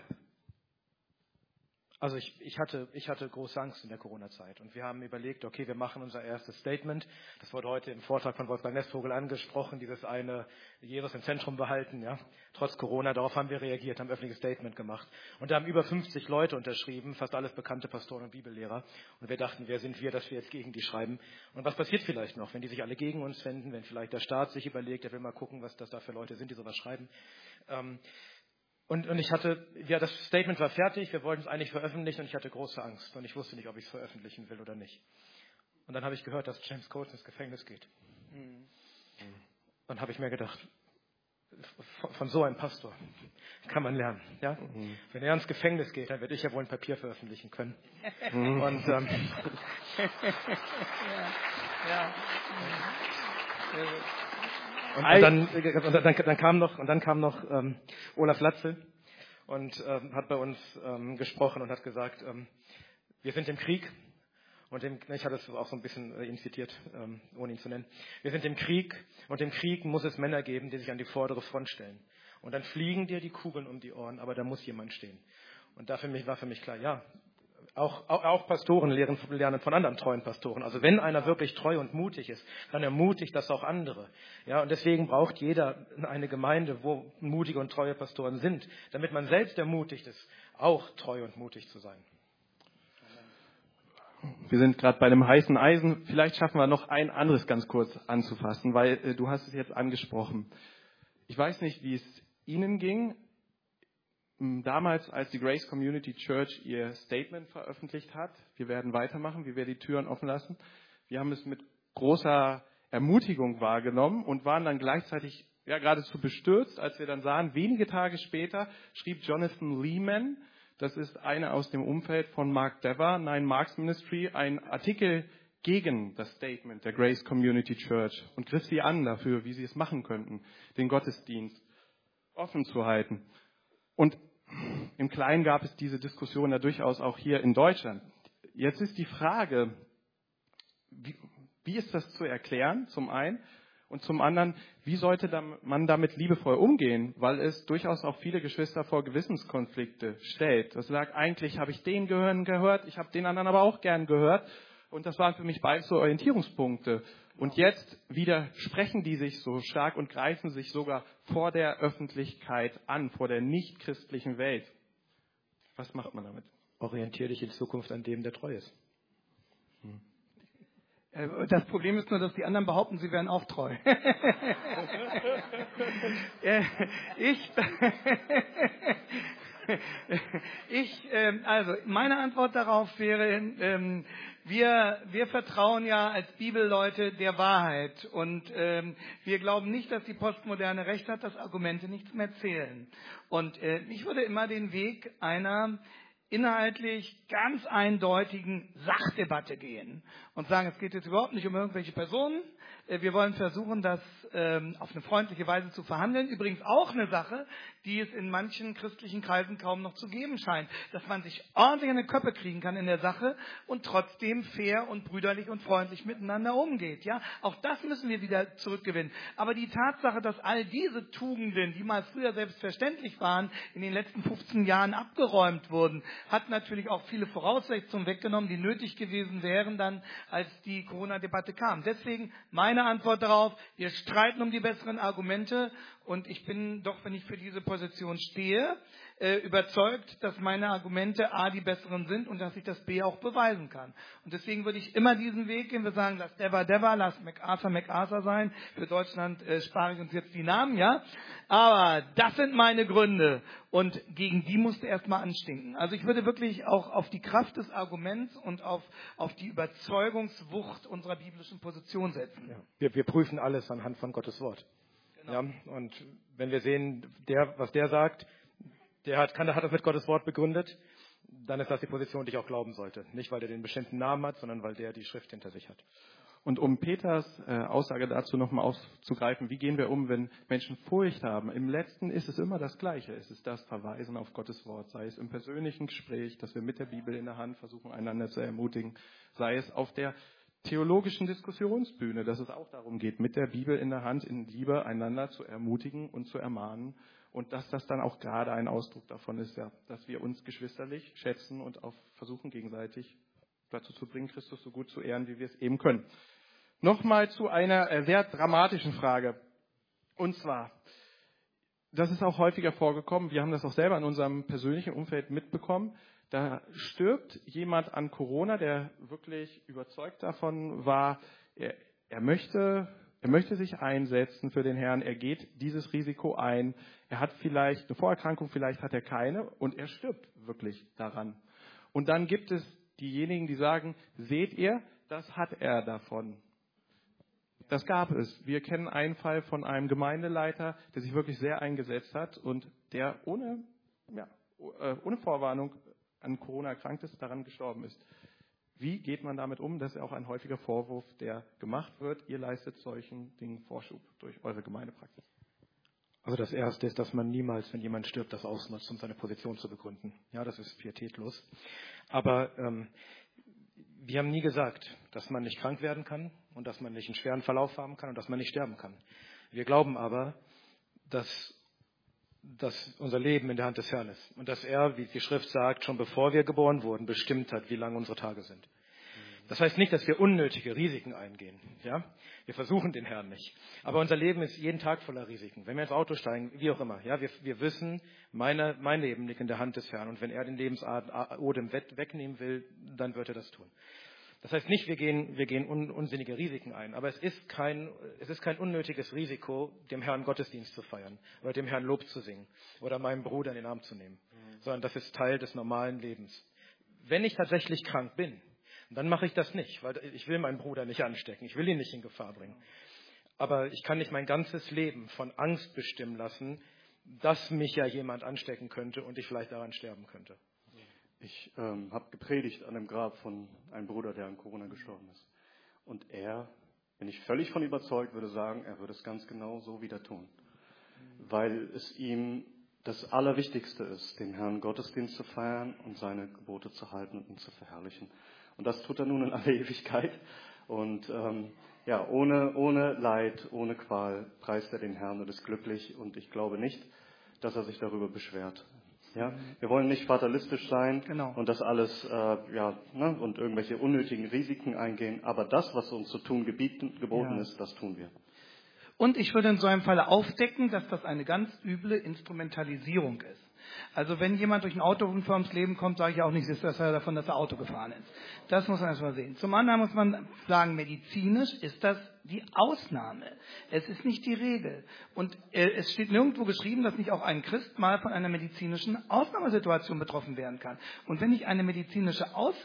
hatte große Angst in der Corona-Zeit und wir haben überlegt, okay, wir machen unser erstes Statement. Das wurde heute im Vortrag von Wolfgang Nestvogel angesprochen, dieses eine Jesus im Zentrum behalten, ja, trotz Corona. Darauf haben wir reagiert, haben ein öffentliches Statement gemacht. Und da haben über 50 Leute unterschrieben, fast alles bekannte Pastoren und Bibellehrer. Und wir dachten, wer sind wir, dass wir jetzt gegen die schreiben? Und was passiert vielleicht noch, wenn die sich alle gegen uns wenden, wenn vielleicht der Staat sich überlegt, er will mal gucken, was das da für Leute sind, die sowas schreiben. Und das Statement war fertig, wir wollten es eigentlich veröffentlichen und ich hatte große Angst und ich wusste nicht, ob ich es veröffentlichen will oder nicht. Und dann habe ich gehört, dass James Coates ins Gefängnis geht. Dann habe ich mir gedacht, von so einem Pastor kann man lernen. Ja? Wenn er ins Gefängnis geht, dann werde ich ja wohl ein Papier veröffentlichen können. Und dann kam noch Olaf Latzel und hat bei uns gesprochen und hat gesagt, wir sind im Krieg. Und ich hatte es auch so ein bisschen ihn zitiert, ohne ihn zu nennen. Wir sind im Krieg und im Krieg muss es Männer geben, die sich an die vordere Front stellen. Und dann fliegen dir die Kugeln um die Ohren, aber da muss jemand stehen. Und war für mich klar, ja, auch Pastoren lernen von anderen treuen Pastoren. Also wenn einer wirklich treu und mutig ist, dann ermutigt das auch andere. Ja, und deswegen braucht jeder eine Gemeinde, wo mutige und treue Pastoren sind, damit man selbst ermutigt ist, auch treu und mutig zu sein. Wir sind gerade bei einem heißen Eisen. Vielleicht schaffen wir noch ein anderes ganz kurz anzufassen, weil du hast es jetzt angesprochen. Ich weiß nicht, wie es Ihnen ging. Damals, als die Grace Community Church ihr Statement veröffentlicht hat, wir werden weitermachen, wir werden die Türen offen lassen. Wir haben es mit großer Ermutigung wahrgenommen und waren dann gleichzeitig geradezu bestürzt, als wir dann sahen, wenige Tage später schrieb Jonathan Lehman, das ist einer aus dem Umfeld von Mark Dever, Nine Marks Ministry, einen Artikel gegen das Statement der Grace Community Church und griff sie an dafür, wie sie es machen könnten, den Gottesdienst offen zu halten. Und im Kleinen gab es diese Diskussion ja durchaus auch hier in Deutschland. Jetzt ist die Frage, wie ist das zu erklären, zum einen? Und zum anderen, wie sollte man damit liebevoll umgehen? Weil es durchaus auch viele Geschwister vor Gewissenskonflikte stellt. Das sagt, eigentlich habe ich den gehört, ich habe den anderen aber auch gern gehört. Und das waren für mich beides so Orientierungspunkte. Und jetzt widersprechen die sich so stark und greifen sich sogar vor der Öffentlichkeit an, vor der nichtchristlichen Welt. Was macht man damit? Orientiere dich in Zukunft an dem, der treu ist. Das Problem ist nur, dass die anderen behaupten, sie wären auch treu. Also meine Antwort darauf wäre, wir vertrauen ja als Bibelleute der Wahrheit und wir glauben nicht, dass die Postmoderne recht hat, dass Argumente nichts mehr zählen. Und ich würde immer den Weg einer inhaltlich ganz eindeutigen Sachdebatte gehen und sagen, es geht jetzt überhaupt nicht um irgendwelche Personen. Wir wollen versuchen, das auf eine freundliche Weise zu verhandeln. Übrigens auch eine Sache, die es in manchen christlichen Kreisen kaum noch zu geben scheint, dass man sich ordentlich an die Köpfe kriegen kann in der Sache und trotzdem fair und brüderlich und freundlich miteinander umgeht. Ja, auch das müssen wir wieder zurückgewinnen. Aber die Tatsache, dass all diese Tugenden, die mal früher selbstverständlich waren, in den letzten 15 Jahren abgeräumt wurden, hat natürlich auch viele Voraussetzungen weggenommen, die nötig gewesen wären dann, als die Corona-Debatte kam. Deswegen meine Antwort darauf, wir streiten um die besseren Argumente und ich bin doch, wenn ich für diese Position stehe, überzeugt, dass meine Argumente A, die besseren sind und dass ich das B auch beweisen kann. Und deswegen würde ich immer diesen Weg gehen. Wir sagen, lass Deva, lass MacArthur sein. Für Deutschland spare ich uns jetzt die Namen, ja. Aber das sind meine Gründe und gegen die musste erstmal anstinken. Also ich würde wirklich auch auf die Kraft des Arguments und auf die Überzeugungswucht unserer biblischen Position setzen. Ja, wir prüfen alles anhand von Gottes Wort. Genau. Ja, und wenn wir sehen, was der sagt, hat das mit Gottes Wort begründet, dann ist das die Position, die ich auch glauben sollte. Nicht, weil der den bestimmten Namen hat, sondern weil der die Schrift hinter sich hat. Und um Peters Aussage dazu nochmal aufzugreifen, wie gehen wir um, wenn Menschen Furcht haben? Im Letzten ist es immer das Gleiche. Es ist das Verweisen auf Gottes Wort, sei es im persönlichen Gespräch, dass wir mit der Bibel in der Hand versuchen, einander zu ermutigen, sei es auf der theologischen Diskussionsbühne, dass es auch darum geht, mit der Bibel in der Hand in Liebe einander zu ermutigen und zu ermahnen. Und dass das dann auch gerade ein Ausdruck davon ist, ja, dass wir uns geschwisterlich schätzen und auch versuchen, gegenseitig dazu zu bringen, Christus so gut zu ehren, wie wir es eben können. Nochmal zu einer sehr dramatischen Frage. Und zwar, das ist auch häufiger vorgekommen, wir haben das auch selber in unserem persönlichen Umfeld mitbekommen, da stirbt jemand an Corona, der wirklich überzeugt davon war, er möchte sich einsetzen für den Herrn, er geht dieses Risiko ein, er hat vielleicht eine Vorerkrankung, vielleicht hat er keine und er stirbt wirklich daran. Und dann gibt es diejenigen, die sagen, seht ihr, das hat er davon. Das gab es. Wir kennen einen Fall von einem Gemeindeleiter, der sich wirklich sehr eingesetzt hat und der ohne Vorwarnung an Corona erkrankt ist, daran gestorben ist. Wie geht man damit um? Das ist auch ein häufiger Vorwurf, der gemacht wird. Ihr leistet solchen Dingen Vorschub durch eure Gemeindepraxis. Also das Erste ist, dass man niemals, wenn jemand stirbt, das ausnutzt, um seine Position zu begründen. Ja, das ist pietätlos. Aber wir haben nie gesagt, dass man nicht krank werden kann und dass man nicht einen schweren Verlauf haben kann und dass man nicht sterben kann. Wir glauben aber, dass unser Leben in der Hand des Herrn ist und dass er, wie die Schrift sagt, schon bevor wir geboren wurden, bestimmt hat, wie lang unsere Tage sind. Das heißt nicht, dass wir unnötige Risiken eingehen. Ja? Wir versuchen den Herrn nicht. Aber unser Leben ist jeden Tag voller Risiken. Wenn wir ins Auto steigen, wie auch immer, ja, wir wissen, mein Leben liegt in der Hand des Herrn. Und wenn er den Lebensodem wegnehmen will, dann wird er das tun. Das heißt nicht, wir gehen unsinnige Risiken ein, aber es ist kein unnötiges Risiko, dem Herrn Gottesdienst zu feiern oder dem Herrn Lob zu singen oder meinem Bruder in den Arm zu nehmen, sondern das ist Teil des normalen Lebens. Wenn ich tatsächlich krank bin, dann mache ich das nicht, weil ich will meinen Bruder nicht anstecken, ich will ihn nicht in Gefahr bringen. Aber ich kann nicht mein ganzes Leben von Angst bestimmen lassen, dass mich ja jemand anstecken könnte und ich vielleicht daran sterben könnte. Ich habe gepredigt an dem Grab von einem Bruder, der an Corona gestorben ist. Und er, bin ich völlig von überzeugt, würde sagen, er würde es ganz genau so wieder tun. Weil es ihm das Allerwichtigste ist, dem Herrn Gottesdienst zu feiern und seine Gebote zu halten und ihn zu verherrlichen. Und das tut er nun in aller Ewigkeit. Und ohne Leid, ohne Qual preist er den Herrn und ist glücklich. Und ich glaube nicht, dass er sich darüber beschwert. Ja, wir wollen nicht fatalistisch sein und das alles und irgendwelche unnötigen Risiken eingehen, aber das, was uns zu tun geboten ist, das tun wir. Und ich würde in so einem Falle aufdecken, dass das eine ganz üble Instrumentalisierung ist. Also wenn jemand durch einen Autounfall ums Leben kommt, sage ich auch nicht, ist das davon, dass er Auto gefahren ist. Das muss man erstmal sehen. Zum anderen muss man sagen, medizinisch ist das die Ausnahme. Es ist nicht die Regel. Und es steht nirgendwo geschrieben, dass nicht auch ein Christ mal von einer medizinischen Ausnahmesituation betroffen werden kann. Und wenn ich eine medizinische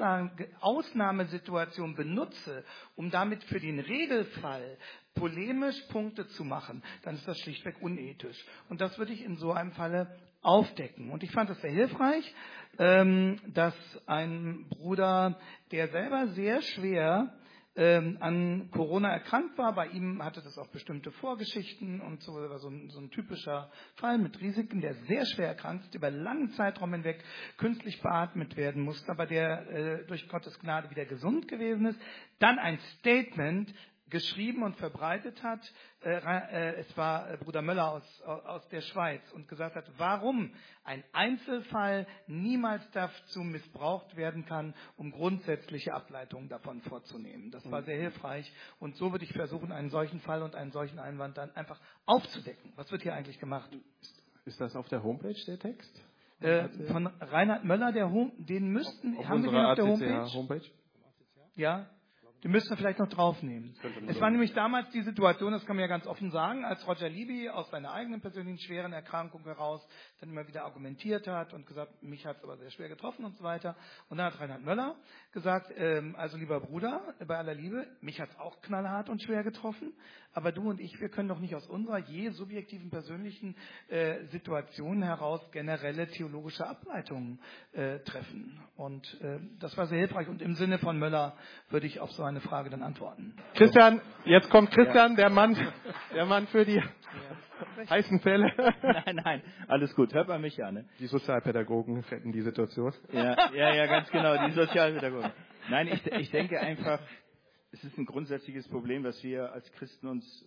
Ausnahmesituation benutze, um damit für den Regelfall polemisch Punkte zu machen, dann ist das schlichtweg unethisch. Und das würde ich in so einem Falle aufdecken. Und ich fand es sehr hilfreich, dass ein Bruder, der selber sehr schwer an Corona erkrankt war. Bei ihm hatte das auch bestimmte Vorgeschichten und so, war so ein typischer Fall mit Risiken, der sehr schwer erkrankt ist, über einen langen Zeitraum hinweg künstlich beatmet werden musste, aber der durch Gottes Gnade wieder gesund gewesen ist. Dann ein Statement geschrieben und verbreitet hat. Es war Bruder Möller aus der Schweiz und gesagt hat, warum ein Einzelfall niemals dazu missbraucht werden kann, um grundsätzliche Ableitungen davon vorzunehmen. Das war sehr hilfreich und so würde ich versuchen, einen solchen Fall und einen solchen Einwand dann einfach aufzudecken. Was wird hier eigentlich gemacht? Ist das auf der Homepage, der Text? Von Reinhard Möller, den müssten, auf haben wir den auf der Homepage? Ja. Die müssen wir vielleicht noch draufnehmen. Es war nämlich damals die Situation, das kann man ja ganz offen sagen, als Roger Libby aus seiner eigenen persönlichen schweren Erkrankung heraus dann immer wieder argumentiert hat und gesagt, mich hat es aber sehr schwer getroffen und so weiter. Und dann hat Reinhard Möller gesagt, also lieber Bruder, bei aller Liebe, mich hat es auch knallhart und schwer getroffen, aber du und ich, wir können doch nicht aus unserer je subjektiven persönlichen Situation heraus generelle theologische Ableitungen treffen. Und das war sehr hilfreich und im Sinne von Möller würde ich auf so eine Frage dann antworten. Christian, jetzt kommt Christian, der Mann für die heißen Fälle. Nein, alles gut. Hört man mich ja, ne? Die Sozialpädagogen retten die Situation. Ja, ganz genau, die Sozialpädagogen. Nein, ich denke einfach, es ist ein grundsätzliches Problem, dass wir als Christen uns,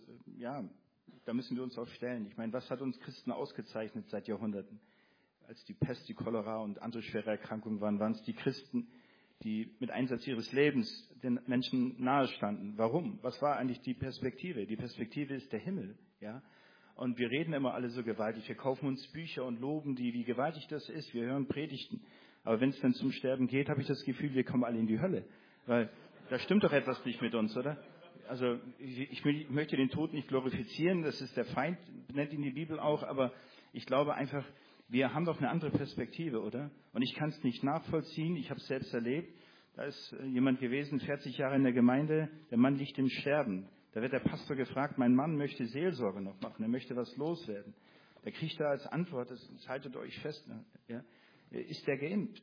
da müssen wir uns auch stellen. Ich meine, was hat uns Christen ausgezeichnet seit Jahrhunderten? Als die Pest, die Cholera und andere schwere Erkrankungen waren es die Christen, die mit Einsatz ihres Lebens den Menschen nahestanden. Warum? Was war eigentlich die Perspektive? Die Perspektive ist der Himmel, ja. Und wir reden immer alle so gewaltig. Wir kaufen uns Bücher und loben die, wie gewaltig das ist. Wir hören Predigten. Aber wenn es dann zum Sterben geht, habe ich das Gefühl, wir kommen alle in die Hölle. Weil da stimmt doch etwas nicht mit uns, oder? Also ich möchte den Tod nicht glorifizieren. Das ist der Feind, nennt ihn die Bibel auch. Aber ich glaube einfach, wir haben doch eine andere Perspektive, oder? Und ich kann es nicht nachvollziehen. Ich habe es selbst erlebt. Da ist jemand gewesen, 40 Jahre in der Gemeinde. Der Mann liegt im Sterben. Da wird der Pastor gefragt, mein Mann möchte Seelsorge noch machen. Er möchte was loswerden. Da kriegt er als Antwort, das haltet euch fest, ja, ist der geimpft?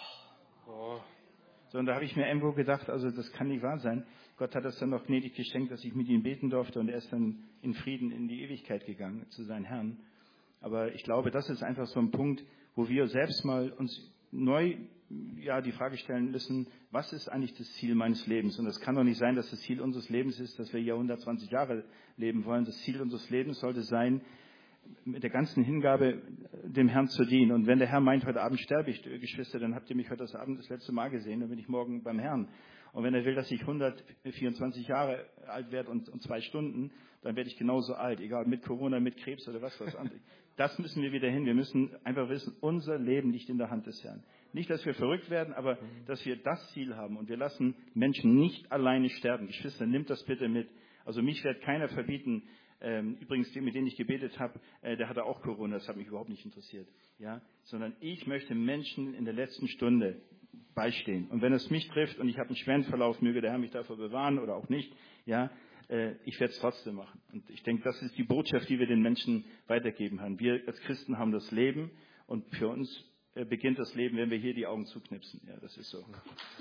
So, und da habe ich mir irgendwo gedacht, also das kann nicht wahr sein. Gott hat es dann noch gnädig geschenkt, dass ich mit ihm beten durfte. Und er ist dann in Frieden in die Ewigkeit gegangen zu seinem Herrn. Aber ich glaube, das ist einfach so ein Punkt, wo wir selbst mal uns neu die Frage stellen müssen, was ist eigentlich das Ziel meines Lebens? Und es kann doch nicht sein, dass das Ziel unseres Lebens ist, dass wir hier 120 Jahre leben wollen. Das Ziel unseres Lebens sollte sein, mit der ganzen Hingabe dem Herrn zu dienen. Und wenn der Herr meint, heute Abend sterbe ich, Geschwister, dann habt ihr mich heute Abend das letzte Mal gesehen, dann bin ich morgen beim Herrn. Und wenn er will, dass ich 124 Jahre alt werde und 2 Stunden, dann werde ich genauso alt, egal mit Corona, mit Krebs oder was anderes. Das müssen wir wieder hin. Wir müssen einfach wissen, unser Leben liegt in der Hand des Herrn. Nicht, dass wir verrückt werden, aber dass wir das Ziel haben. Und wir lassen Menschen nicht alleine sterben. Geschwister, nimmt das bitte mit. Also mich wird keiner verbieten. Übrigens, mit dem ich gebetet habe, der hatte auch Corona. Das hat mich überhaupt nicht interessiert. Ja? Sondern ich möchte Menschen in der letzten Stunde beistehen. Und wenn es mich trifft und ich habe einen schweren Verlauf, möge der Herr mich davor bewahren oder auch nicht, ja, ich werde es trotzdem machen. Und ich denke, das ist die Botschaft, die wir den Menschen weitergeben haben. Wir als Christen haben das Leben und für uns beginnt das Leben, wenn wir hier die Augen zuknipsen. Ja, das ist so.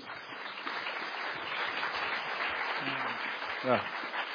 Ja.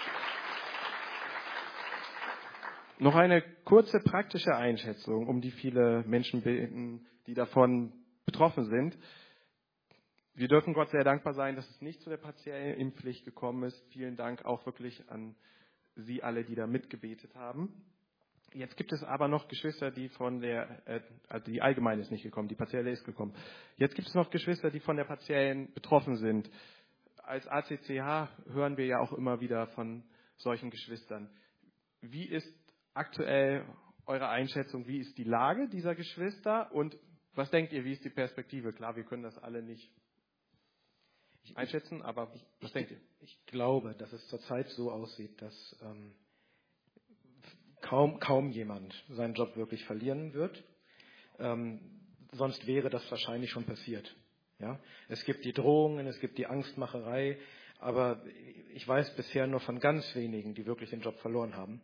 Noch eine kurze praktische Einschätzung, um die viele Menschen bitten, die davon betroffen sind. Wir dürfen Gott sehr dankbar sein, dass es nicht zu der partiellen Impfpflicht gekommen ist. Vielen Dank auch wirklich an Sie alle, die da mitgebetet haben. Jetzt gibt es aber noch Geschwister, die also die allgemeine ist nicht gekommen, die partielle ist gekommen. Jetzt gibt es noch Geschwister, die von der partiellen betroffen sind. Als ACCH hören wir ja auch immer wieder von solchen Geschwistern. Wie ist aktuell eure Einschätzung? Wie ist die Lage dieser Geschwister? Und was denkt ihr, wie ist die Perspektive? Klar, wir können das alle nicht einschätzen, aber was denkt ihr? Ich glaube, dass es zurzeit so aussieht, dass kaum jemand seinen Job wirklich verlieren wird. Sonst wäre das wahrscheinlich schon passiert. Ja? Es gibt die Drohungen, es gibt die Angstmacherei, aber ich weiß bisher nur von ganz wenigen, die wirklich den Job verloren haben.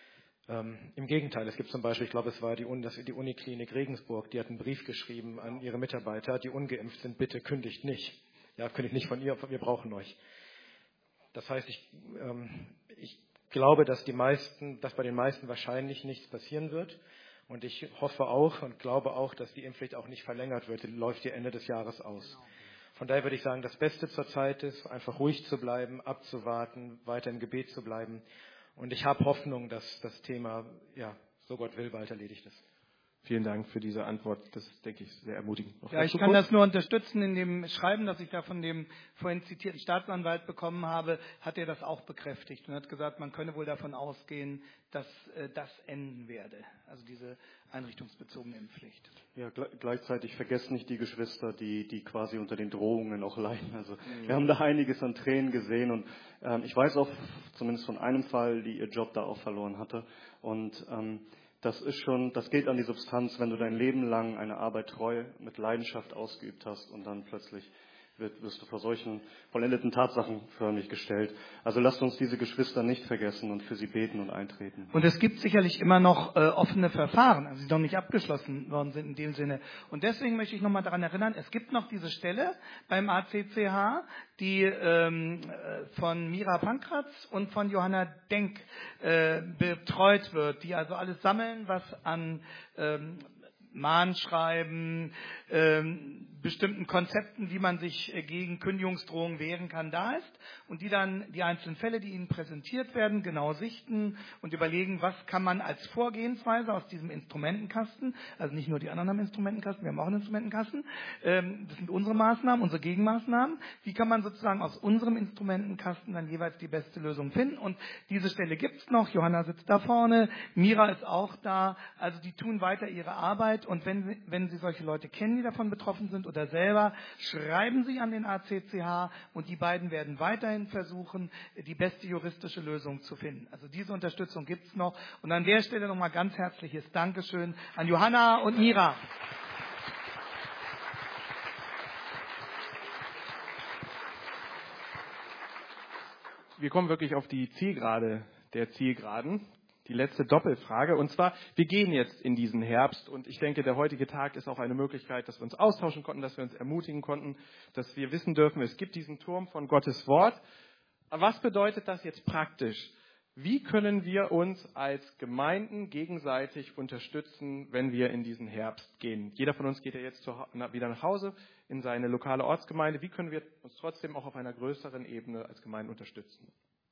Im Gegenteil, es gibt zum Beispiel, ich glaube, es war die Uniklinik Regensburg, die hat einen Brief geschrieben an ihre Mitarbeiter, die ungeimpft sind, bitte kündigt nicht. Ja, kündigt nicht von ihr, wir brauchen euch. Das heißt, ich glaube, dass bei den meisten wahrscheinlich nichts passieren wird. Und ich hoffe auch und glaube auch, dass die Impfpflicht auch nicht verlängert wird. Die läuft hier Ende des Jahres aus. Von daher würde ich sagen, das Beste zurzeit ist, einfach ruhig zu bleiben, abzuwarten, weiter im Gebet zu bleiben. Und ich habe Hoffnung, dass das Thema, ja, so Gott will, bald erledigt ist. Vielen Dank für diese Antwort. Das ist, denke ich, sehr ermutigend. Noch Ja, ich kann das nur unterstützen. In dem Schreiben, das ich da von dem vorhin zitierten Staatsanwalt bekommen habe, hat er das auch bekräftigt und hat gesagt, man könne wohl davon ausgehen, dass das enden werde. Also diese einrichtungsbezogene Impfpflicht. Ja, gleichzeitig vergesst nicht die Geschwister, die quasi unter den Drohungen auch leiden. Also wir haben da einiges an Tränen gesehen und ich weiß auch zumindest von einem Fall, die ihr Job da auch verloren hatte. Und das geht an die Substanz, wenn du dein Leben lang eine Arbeit treu mit Leidenschaft ausgeübt hast und dann plötzlich wirst du vor solchen vollendeten Tatsachen förmlich gestellt. Also lasst uns diese Geschwister nicht vergessen und für sie beten und eintreten. Und es gibt sicherlich immer noch offene Verfahren, also die noch nicht abgeschlossen worden sind in dem Sinne. Und deswegen möchte ich nochmal daran erinnern, es gibt noch diese Stelle beim ACCH, die von Mira Pankratz und von Johanna Denk betreut wird, die also alles sammeln, was an Mahnschreiben, bestimmten Konzepten, wie man sich gegen Kündigungsdrohungen wehren kann, da ist und die dann die einzelnen Fälle, die ihnen präsentiert werden, genau sichten und überlegen, was kann man als Vorgehensweise aus diesem Instrumentenkasten, also nicht nur die anderen haben Instrumentenkasten, wir haben auch einen Instrumentenkasten, das sind unsere Maßnahmen, unsere Gegenmaßnahmen, wie kann man sozusagen aus unserem Instrumentenkasten dann jeweils die beste Lösung finden und diese Stelle gibt's noch, Johanna sitzt da vorne, Mira ist auch da, also die tun weiter ihre Arbeit und wenn Sie solche Leute kennen, die davon betroffen sind oder selber, schreiben Sie an den ACCH und die beiden werden weiterhin versuchen, die beste juristische Lösung zu finden. Also diese Unterstützung gibt es noch. Und an der Stelle nochmal ganz herzliches Dankeschön an Johanna und Mira. Wir kommen wirklich auf die Zielgerade der Zielgeraden. Die letzte Doppelfrage. Und zwar, wir gehen jetzt in diesen Herbst und ich denke, der heutige Tag ist auch eine Möglichkeit, dass wir uns austauschen konnten, dass wir uns ermutigen konnten, dass wir wissen dürfen, es gibt diesen Turm von Gottes Wort. Aber was bedeutet das jetzt praktisch? Wie können wir uns als Gemeinden gegenseitig unterstützen, wenn wir in diesen Herbst gehen? Jeder von uns geht ja jetzt wieder nach Hause in seine lokale Ortsgemeinde. Wie können wir uns trotzdem auch auf einer größeren Ebene als Gemeinde unterstützen?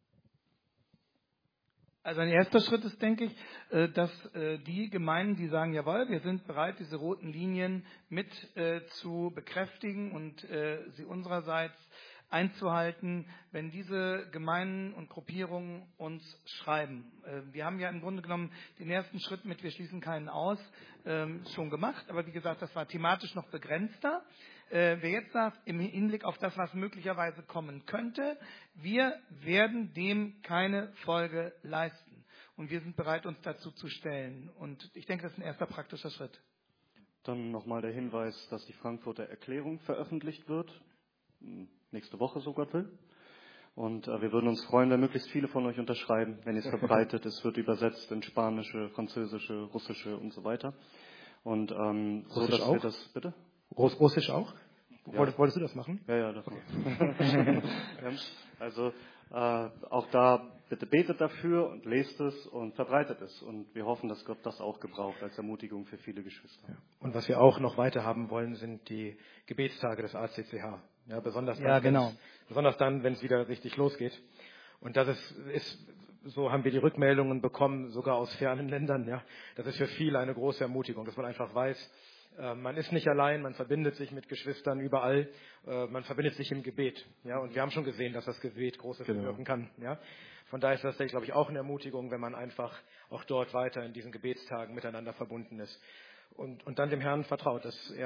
Also ein erster Schritt ist, denke ich, dass die Gemeinden, die sagen, jawohl, wir sind bereit, diese roten Linien mit zu bekräftigen und sie unsererseits einzuhalten, wenn diese Gemeinden und Gruppierungen uns schreiben. Wir haben ja im Grunde genommen den ersten Schritt mit Wir schließen keinen aus schon gemacht, aber wie gesagt, das war thematisch noch begrenzter. Wer jetzt sagt, im Hinblick auf das, was möglicherweise kommen könnte, wir werden dem keine Folge leisten. Und wir sind bereit, uns dazu zu stellen. Und ich denke, das ist ein erster praktischer Schritt. Dann nochmal der Hinweis, dass die Frankfurter Erklärung veröffentlicht wird. Nächste Woche, so Gott will. Und wir würden uns freuen, wenn möglichst viele von euch unterschreiben, wenn ihr es verbreitet. Es wird übersetzt in Spanische, Französische, Russische und so weiter. Und so, dass wir das, bitte? Russisch auch? Ja. Wolltest du das machen? Ja, das okay. Also auch da bitte betet dafür und lest es und verbreitet es. Und wir hoffen, dass Gott das auch gebraucht als Ermutigung für viele Geschwister. Ja. Und was wir auch noch weiter haben wollen, sind die Gebetstage des ACCH. Ja, besonders dann, wenn es wieder richtig losgeht. Und das ist, so haben wir die Rückmeldungen bekommen, sogar aus fernen Ländern. Ja, das ist für viele eine große Ermutigung, dass man einfach weiß, man ist nicht allein, man verbindet sich mit Geschwistern überall, man verbindet sich im Gebet. Ja, und wir haben schon gesehen, dass das Gebet Großes bewirken kann. Ja. Von daher ist das, glaube ich, auch eine Ermutigung, wenn man einfach auch dort weiter in diesen Gebetstagen miteinander verbunden ist und dann dem Herrn vertraut,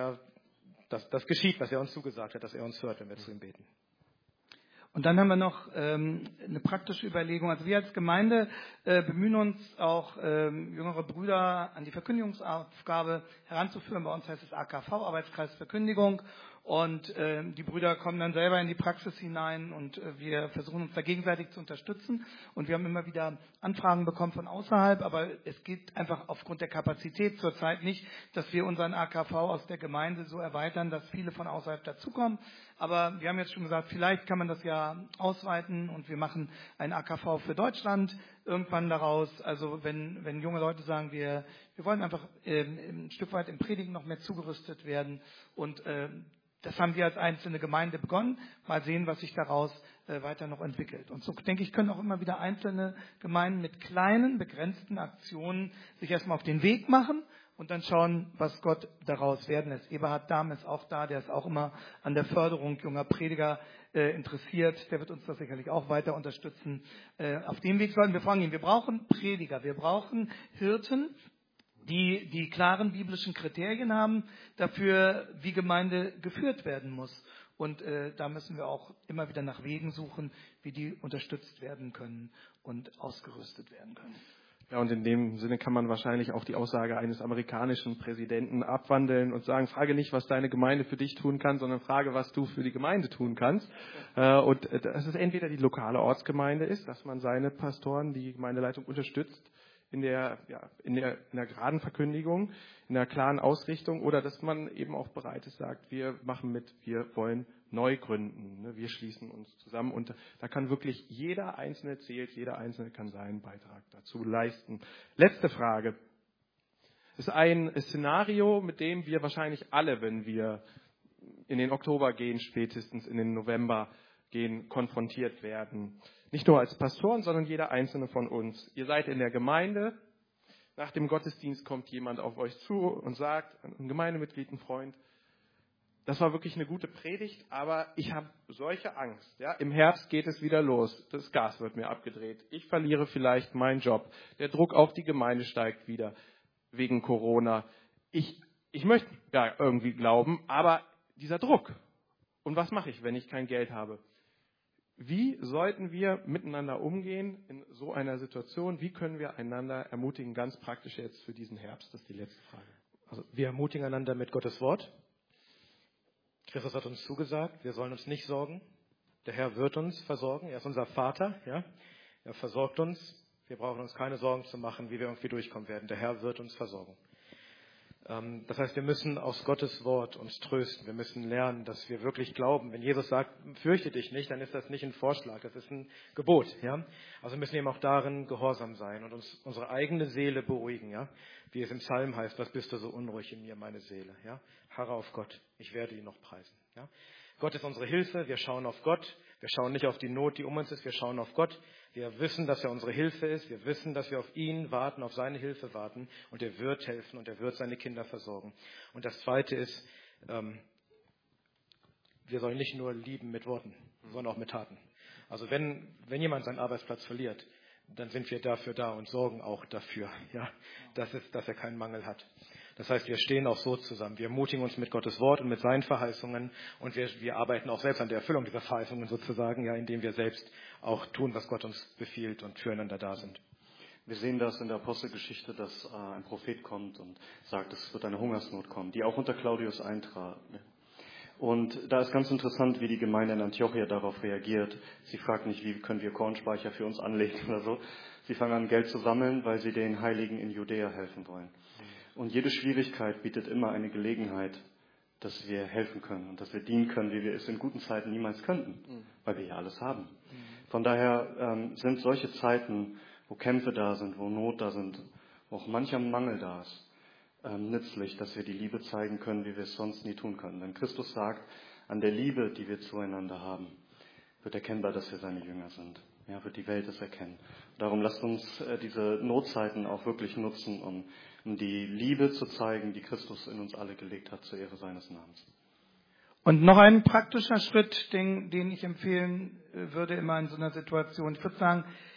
dass das geschieht, was er uns zugesagt hat, dass er uns hört, wenn wir zu ihm beten. Und dann haben wir noch eine praktische Überlegung. Also wir als Gemeinde bemühen uns auch, jüngere Brüder an die Verkündigungsaufgabe heranzuführen. Bei uns heißt es AKV, Arbeitskreis Verkündigung. Und die Brüder kommen dann selber in die Praxis hinein und wir versuchen uns da gegenseitig zu unterstützen. Und wir haben immer wieder Anfragen bekommen von außerhalb, aber es geht einfach aufgrund der Kapazität zurzeit nicht, dass wir unseren AKV aus der Gemeinde so erweitern, dass viele von außerhalb dazukommen. Aber wir haben jetzt schon gesagt, vielleicht kann man das ja ausweiten und wir machen ein AKV für Deutschland irgendwann daraus. Also wenn junge Leute sagen, wir wollen einfach ein Stück weit im Predigen noch mehr zugerüstet werden und das haben wir als einzelne Gemeinde begonnen. Mal sehen, was sich daraus weiter noch entwickelt. Und so, denke ich, können auch immer wieder einzelne Gemeinden mit kleinen, begrenzten Aktionen sich erstmal auf den Weg machen und dann schauen, was Gott daraus werden lässt. Eberhard Dahm ist auch da, der ist auch immer an der Förderung junger Prediger interessiert. Der wird uns das sicherlich auch weiter unterstützen. Auf dem Weg sollten wir vorangehen. Wir brauchen Prediger, wir brauchen Hirten, die klaren biblischen Kriterien haben dafür, wie Gemeinde geführt werden muss. Und da müssen wir auch immer wieder nach Wegen suchen, wie die unterstützt werden können und ausgerüstet werden können. Ja, und in dem Sinne kann man wahrscheinlich auch die Aussage eines amerikanischen Präsidenten abwandeln und sagen, frage nicht, was deine Gemeinde für dich tun kann, sondern frage, was du für die Gemeinde tun kannst. Und dass es entweder die lokale Ortsgemeinde ist, dass man seine Pastoren, die Gemeindeleitung unterstützt, in der geraden Verkündigung, in der klaren Ausrichtung, oder dass man eben auch bereit ist, sagt, wir machen mit, wir wollen neu gründen, ne? Wir schließen uns zusammen und da kann wirklich jeder Einzelne zählt, jeder Einzelne kann seinen Beitrag dazu leisten. Letzte Frage. Ist ein Szenario, mit dem wir wahrscheinlich alle, wenn wir in den Oktober gehen, spätestens in den November gehen, konfrontiert werden. Nicht nur als Pastoren, sondern jeder Einzelne von uns. Ihr seid in der Gemeinde. Nach dem Gottesdienst kommt jemand auf euch zu und sagt, ein Gemeindemitglied, ein Freund, das war wirklich eine gute Predigt, aber ich habe solche Angst. Ja? Im Herbst geht es wieder los. Das Gas wird mir abgedreht. Ich verliere vielleicht meinen Job. Der Druck auf die Gemeinde steigt wieder wegen Corona. Ich möchte ja irgendwie glauben, aber dieser Druck. Und was mache ich, wenn ich kein Geld habe? Wie sollten wir miteinander umgehen in so einer Situation? Wie können wir einander ermutigen, ganz praktisch jetzt für diesen Herbst? Das ist die letzte Frage. Also wir ermutigen einander mit Gottes Wort. Christus hat uns zugesagt, wir sollen uns nicht sorgen. Der Herr wird uns versorgen. Er ist unser Vater. Ja? Er versorgt uns. Wir brauchen uns keine Sorgen zu machen, wie wir irgendwie durchkommen werden. Der Herr wird uns versorgen. Das heißt, wir müssen aus Gottes Wort uns trösten. Wir müssen lernen, dass wir wirklich glauben. Wenn Jesus sagt, fürchte dich nicht, dann ist das nicht ein Vorschlag, das ist ein Gebot. Ja? Also müssen wir eben auch darin gehorsam sein und uns unsere eigene Seele beruhigen. Ja? Wie es im Psalm heißt, was bist du so unruhig in mir, meine Seele? Ja? Harre auf Gott, ich werde ihn noch preisen. Ja? Gott ist unsere Hilfe, wir schauen auf Gott. Wir schauen nicht auf die Not, die um uns ist, wir schauen auf Gott. Wir wissen, dass er unsere Hilfe ist. Wir wissen, dass wir auf ihn warten, auf seine Hilfe warten. Und er wird helfen und er wird seine Kinder versorgen. Und das Zweite ist, wir sollen nicht nur lieben mit Worten, sondern auch mit Taten. Also wenn jemand seinen Arbeitsplatz verliert, dann sind wir dafür da und sorgen auch dafür, ja, dass er keinen Mangel hat. Das heißt, wir stehen auch so zusammen. Wir ermutigen uns mit Gottes Wort und mit seinen Verheißungen und wir arbeiten auch selbst an der Erfüllung dieser Verheißungen sozusagen, ja, indem wir selbst auch tun, was Gott uns befiehlt und füreinander da sind. Wir sehen das in der Apostelgeschichte, dass ein Prophet kommt und sagt, es wird eine Hungersnot kommen, die auch unter Claudius eintrat. Und da ist ganz interessant, wie die Gemeinde in Antiochia darauf reagiert. Sie fragt nicht, wie können wir Kornspeicher für uns anlegen oder so. Sie fangen an, Geld zu sammeln, weil sie den Heiligen in Judäa helfen wollen. Und jede Schwierigkeit bietet immer eine Gelegenheit, dass wir helfen können und dass wir dienen können, wie wir es in guten Zeiten niemals könnten, weil wir ja alles haben. Von daher sind solche Zeiten, wo Kämpfe da sind, wo Not da sind, wo auch mancher Mangel da ist, nützlich, dass wir die Liebe zeigen können, wie wir es sonst nie tun können. Denn Christus sagt, an der Liebe, die wir zueinander haben, wird erkennbar, dass wir seine Jünger sind. Ja, wird die Welt es erkennen. Darum lasst uns diese Notzeiten auch wirklich nutzen, um die Liebe zu zeigen, die Christus in uns alle gelegt hat, zur Ehre seines Namens. Und noch ein praktischer Schritt, den ich empfehlen würde immer in so einer Situation. Ich würde sagen,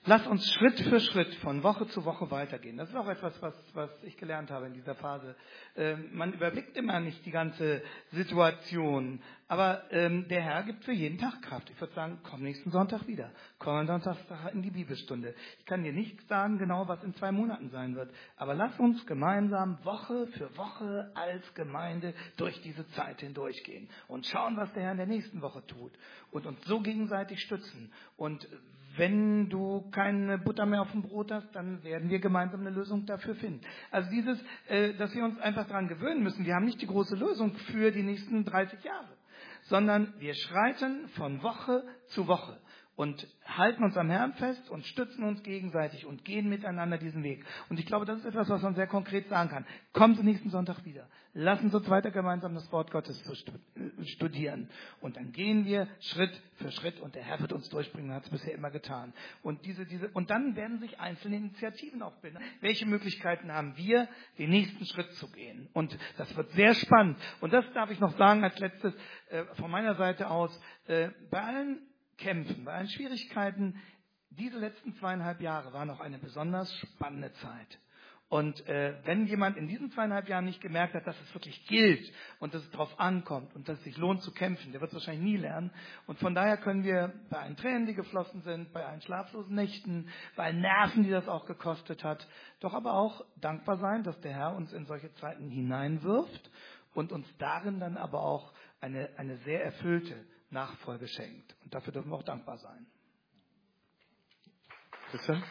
Lass uns Schritt für Schritt von Woche zu Woche weitergehen. Das ist auch etwas, was ich gelernt habe in dieser Phase. Man überblickt immer nicht die ganze Situation, aber der Herr gibt für jeden Tag Kraft. Ich würde sagen, komm nächsten Sonntag wieder. Komm am Sonntag in die Bibelstunde. Ich kann dir nicht sagen genau, was in 2 Monaten sein wird, aber lass uns gemeinsam Woche für Woche als Gemeinde durch diese Zeit hindurchgehen und schauen, was der Herr in der nächsten Woche tut und uns so gegenseitig stützen. Und wenn du keine Butter mehr auf dem Brot hast, dann werden wir gemeinsam eine Lösung dafür finden. Also dass wir uns einfach daran gewöhnen müssen. Wir haben nicht die große Lösung für die nächsten 30 Jahre, sondern wir schreiten von Woche zu Woche und halten uns am Herrn fest und stützen uns gegenseitig und gehen miteinander diesen Weg. Und ich glaube, das ist etwas, was man sehr konkret sagen kann. Kommen Sie nächsten Sonntag wieder. Lassen uns weiter gemeinsam das Wort Gottes studieren. Und dann gehen wir Schritt für Schritt und der Herr wird uns durchbringen, hat es bisher immer getan. Und und dann werden sich einzelne Initiativen auch bilden. Welche Möglichkeiten haben wir, den nächsten Schritt zu gehen? Und das wird sehr spannend. Und das darf ich noch sagen als letztes von meiner Seite aus. Bei allen Kämpfen, bei allen Schwierigkeiten, diese letzten 2,5 Jahre waren auch eine besonders spannende Zeit. Und wenn jemand in diesen 2,5 Jahren nicht gemerkt hat, dass es wirklich gilt und dass es darauf ankommt und dass es sich lohnt zu kämpfen, der wird es wahrscheinlich nie lernen. Und von daher können wir bei allen Tränen, die geflossen sind, bei allen schlaflosen Nächten, bei allen Nerven, die das auch gekostet hat, doch aber auch dankbar sein, dass der Herr uns in solche Zeiten hineinwirft und uns darin dann aber auch eine sehr erfüllte Nachfolge schenkt. Und dafür dürfen wir auch dankbar sein. Christian?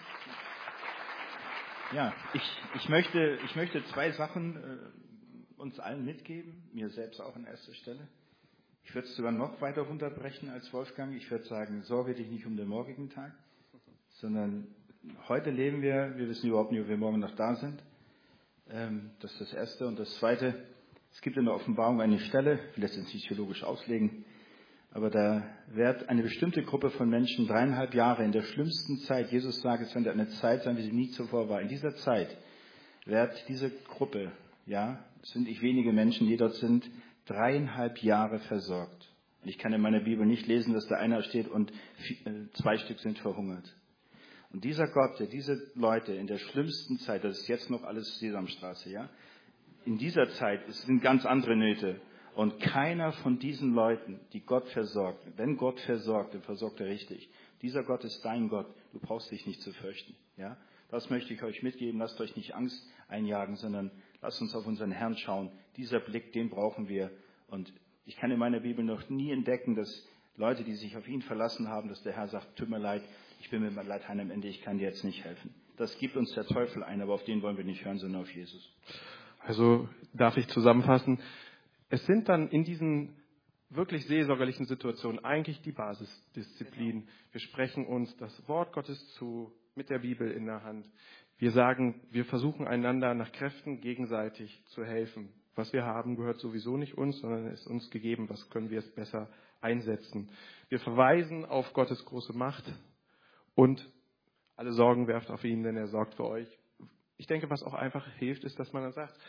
Ja, ich möchte 2 Sachen uns allen mitgeben, mir selbst auch an erster Stelle. Ich würde es sogar noch weiter runterbrechen als Wolfgang. Ich würde sagen, sorge dich nicht um den morgigen Tag, sondern heute leben wir wissen überhaupt nicht, ob wir morgen noch da sind. Das ist das Erste. Und das Zweite, es gibt in der Offenbarung eine Stelle, ich will das jetzt nicht theologisch auslegen, aber da wird eine bestimmte Gruppe von Menschen 3,5 Jahre in der schlimmsten Zeit, Jesus sagt, es wird eine Zeit sein, wie sie nie zuvor war. In dieser Zeit wird diese Gruppe, ja, es sind nicht wenige Menschen, die dort sind, 3,5 Jahre versorgt. Und ich kann in meiner Bibel nicht lesen, dass da einer steht und 2 Stück sind verhungert. Und dieser Gott, der diese Leute in der schlimmsten Zeit, das ist jetzt noch alles Sesamstraße, ja, in dieser Zeit, es sind ganz andere Nöte. Und keiner von diesen Leuten, die Gott versorgt, wenn Gott versorgt, dann versorgt er richtig. Dieser Gott ist dein Gott. Du brauchst dich nicht zu fürchten. Ja? Das möchte ich euch mitgeben. Lasst euch nicht Angst einjagen, sondern lasst uns auf unseren Herrn schauen. Dieser Blick, den brauchen wir. Und ich kann in meiner Bibel noch nie entdecken, dass Leute, die sich auf ihn verlassen haben, dass der Herr sagt, tut mir leid, ich bin mit meinem Leid am Ende, ich kann dir jetzt nicht helfen. Das gibt uns der Teufel ein, aber auf den wollen wir nicht hören, sondern auf Jesus. Also darf ich zusammenfassen, es sind dann in diesen wirklich seelsorgerlichen Situationen eigentlich die Basisdisziplinen. Wir sprechen uns das Wort Gottes zu mit der Bibel in der Hand. Wir sagen, wir versuchen einander nach Kräften gegenseitig zu helfen. Was wir haben, gehört sowieso nicht uns, sondern ist uns gegeben. Was können wir es besser einsetzen? Wir verweisen auf Gottes große Macht und alle Sorgen werft auf ihn, denn er sorgt für euch. Ich denke, was auch einfach hilft, ist, dass man dann sagt,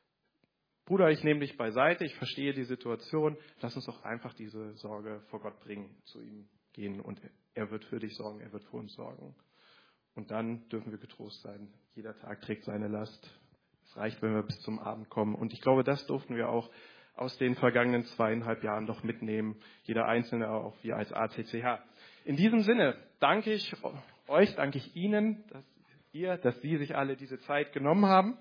Bruder, ich nehme dich beiseite, ich verstehe die Situation, lass uns doch einfach diese Sorge vor Gott bringen, zu ihm gehen und er wird für dich sorgen, er wird für uns sorgen. Und dann dürfen wir getrost sein. Jeder Tag trägt seine Last. Es reicht, wenn wir bis zum Abend kommen. Und ich glaube, das durften wir auch aus den vergangenen 2,5 Jahren doch mitnehmen. Jeder Einzelne, auch wir als ACCH. In diesem Sinne danke ich euch, danke ich Ihnen, dass Sie sich alle diese Zeit genommen haben.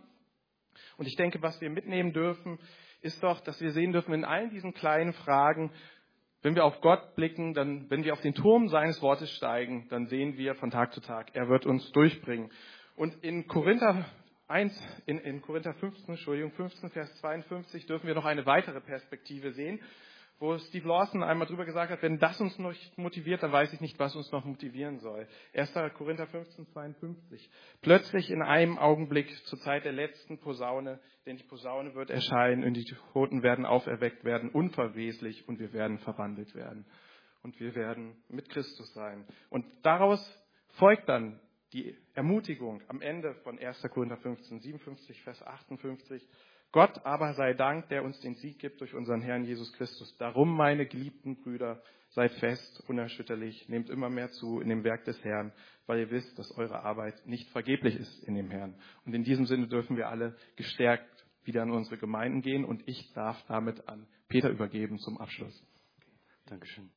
Und ich denke, was wir mitnehmen dürfen, ist doch, dass wir sehen dürfen in allen diesen kleinen Fragen, wenn wir auf Gott blicken, dann, wenn wir auf den Turm seines Wortes steigen, dann sehen wir von Tag zu Tag, er wird uns durchbringen. Und in Korinther 15, Vers 52 dürfen wir noch eine weitere Perspektive sehen, wo Steve Lawson einmal drüber gesagt hat, wenn das uns noch motiviert, dann weiß ich nicht, was uns noch motivieren soll. 1. Korinther 15, 52. Plötzlich in einem Augenblick zur Zeit der letzten Posaune, denn die Posaune wird erscheinen und die Toten werden auferweckt werden, unverweslich und wir werden verwandelt werden. Und wir werden mit Christus sein. Und daraus folgt dann die Ermutigung am Ende von 1. Korinther 15, 57, Vers 58. Gott aber sei Dank, der uns den Sieg gibt durch unseren Herrn Jesus Christus. Darum, meine geliebten Brüder, seid fest, unerschütterlich, nehmt immer mehr zu in dem Werk des Herrn, weil ihr wisst, dass eure Arbeit nicht vergeblich ist in dem Herrn. Und in diesem Sinne dürfen wir alle gestärkt wieder in unsere Gemeinden gehen und ich darf damit an Peter übergeben zum Abschluss. Dankeschön.